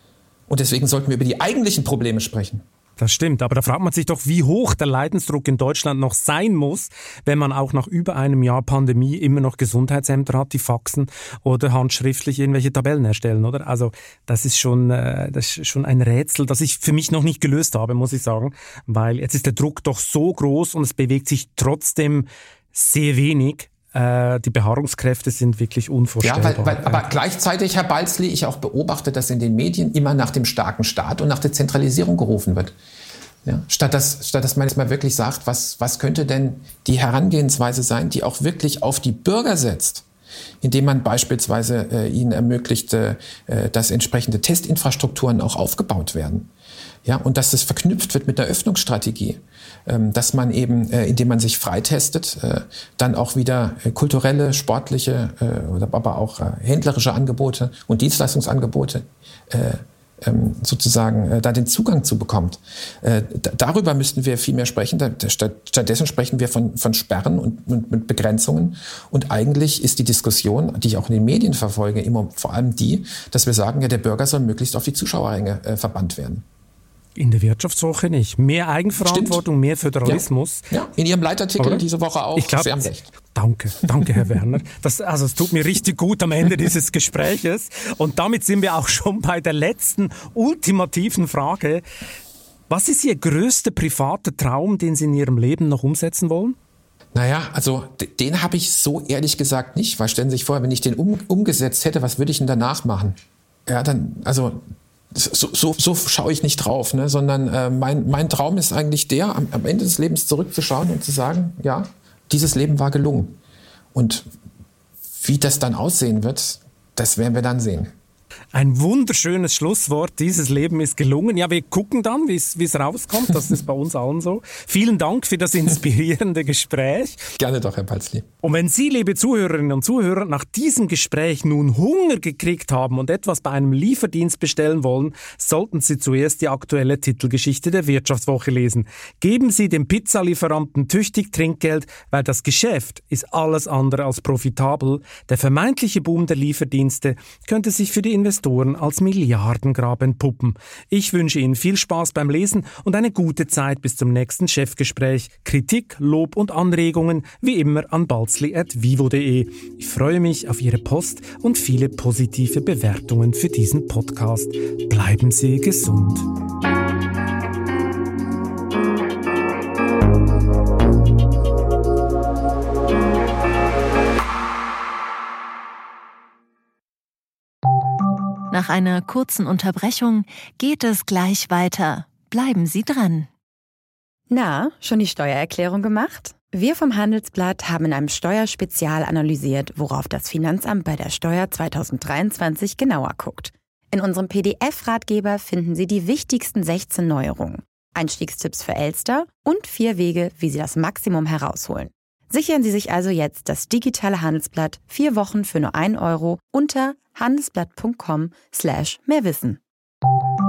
Und deswegen sollten wir über die eigentlichen Probleme sprechen. Das stimmt, aber da fragt man sich doch, wie hoch der Leidensdruck in Deutschland noch sein muss, wenn man auch nach über einem Jahr Pandemie immer noch Gesundheitsämter hat, die faxen oder handschriftlich irgendwelche Tabellen erstellen, oder? Also das ist schon, äh, das ist schon ein Rätsel, das ich für mich noch nicht gelöst habe, muss ich sagen, weil jetzt ist der Druck doch so groß und es bewegt sich trotzdem sehr wenig. Die Beharrungskräfte sind wirklich unvorstellbar. Ja, weil, weil, aber gleichzeitig, Herr Balzli, ich auch beobachte, dass in den Medien immer nach dem starken Staat und nach der Zentralisierung gerufen wird. Ja, statt dass, statt dass man jetzt mal wirklich sagt, was, was könnte denn die Herangehensweise sein, die auch wirklich auf die Bürger setzt, indem man beispielsweise äh, ihnen ermöglicht, äh, dass entsprechende Testinfrastrukturen auch aufgebaut werden. Ja, und dass das verknüpft wird mit einer Öffnungsstrategie, ähm, dass man eben, äh, indem man sich freitestet, äh, dann auch wieder äh, kulturelle, sportliche äh, oder aber auch äh, händlerische Angebote und Dienstleistungsangebote äh, ähm, sozusagen äh, da den Zugang zu bekommt. Äh, d- darüber müssten wir viel mehr sprechen. Da, statt, stattdessen sprechen wir von, von Sperren und, und mit Begrenzungen. Und eigentlich ist die Diskussion, die ich auch in den Medien verfolge, immer vor allem die, dass wir sagen, ja, der Bürger soll möglichst auf die Zuschauerränge äh, verbannt werden. In der Wirtschaftswoche nicht. Mehr Eigenverantwortung, Stimmt. mehr Föderalismus. Ja. ja, in Ihrem Leitartikel Oder? diese Woche auch. Ich glaub, Sie haben recht. Danke, danke Herr Werner. Das, also es tut mir richtig gut am Ende dieses Gespräches. Und damit sind wir auch schon bei der letzten, ultimativen Frage. Was ist Ihr größter privater Traum, den Sie in Ihrem Leben noch umsetzen wollen? Naja, also den habe ich so ehrlich gesagt nicht. Weil stellen Sie sich vor, wenn ich den um, umgesetzt hätte, was würde ich denn danach machen? Ja, dann, also... So, so, so schaue ich nicht drauf, ne? Sondern äh, mein, mein Traum ist eigentlich der, am, am Ende des Lebens zurückzuschauen und zu sagen, ja, dieses Leben war gelungen. Und wie das dann aussehen wird, das werden wir dann sehen. Ein wunderschönes Schlusswort. Dieses Leben ist gelungen. Ja, wir gucken dann, wie es rauskommt. Das ist bei uns allen so. Vielen Dank für das inspirierende Gespräch. Gerne doch, Herr Balzli. Und wenn Sie, liebe Zuhörerinnen und Zuhörer, nach diesem Gespräch nun Hunger gekriegt haben und etwas bei einem Lieferdienst bestellen wollen, sollten Sie zuerst die aktuelle Titelgeschichte der Wirtschaftswoche lesen. Geben Sie dem Pizzalieferanten tüchtig Trinkgeld, weil das Geschäft ist alles andere als profitabel. Der vermeintliche Boom der Lieferdienste könnte sich für die Investoren als Milliardengrab entpuppen. Ich wünsche Ihnen viel Spaß beim Lesen und eine gute Zeit bis zum nächsten Chefgespräch. Kritik, Lob und Anregungen wie immer an balzli at vivo punkt de. Ich freue mich auf Ihre Post und viele positive Bewertungen für diesen Podcast. Bleiben Sie gesund. Nach einer kurzen Unterbrechung geht es gleich weiter. Bleiben Sie dran. Na, schon die Steuererklärung gemacht? Wir vom Handelsblatt haben in einem Steuerspezial analysiert, worauf das Finanzamt bei der Steuer zwanzig dreiundzwanzig genauer guckt. In unserem P D F-Ratgeber finden Sie die wichtigsten sechzehn Neuerungen, Einstiegstipps für Elster und vier Wege, wie Sie das Maximum herausholen. Sichern Sie sich also jetzt das digitale Handelsblatt vier Wochen für nur ein Euro unter handelsblatt punkt com slash mehrwissen.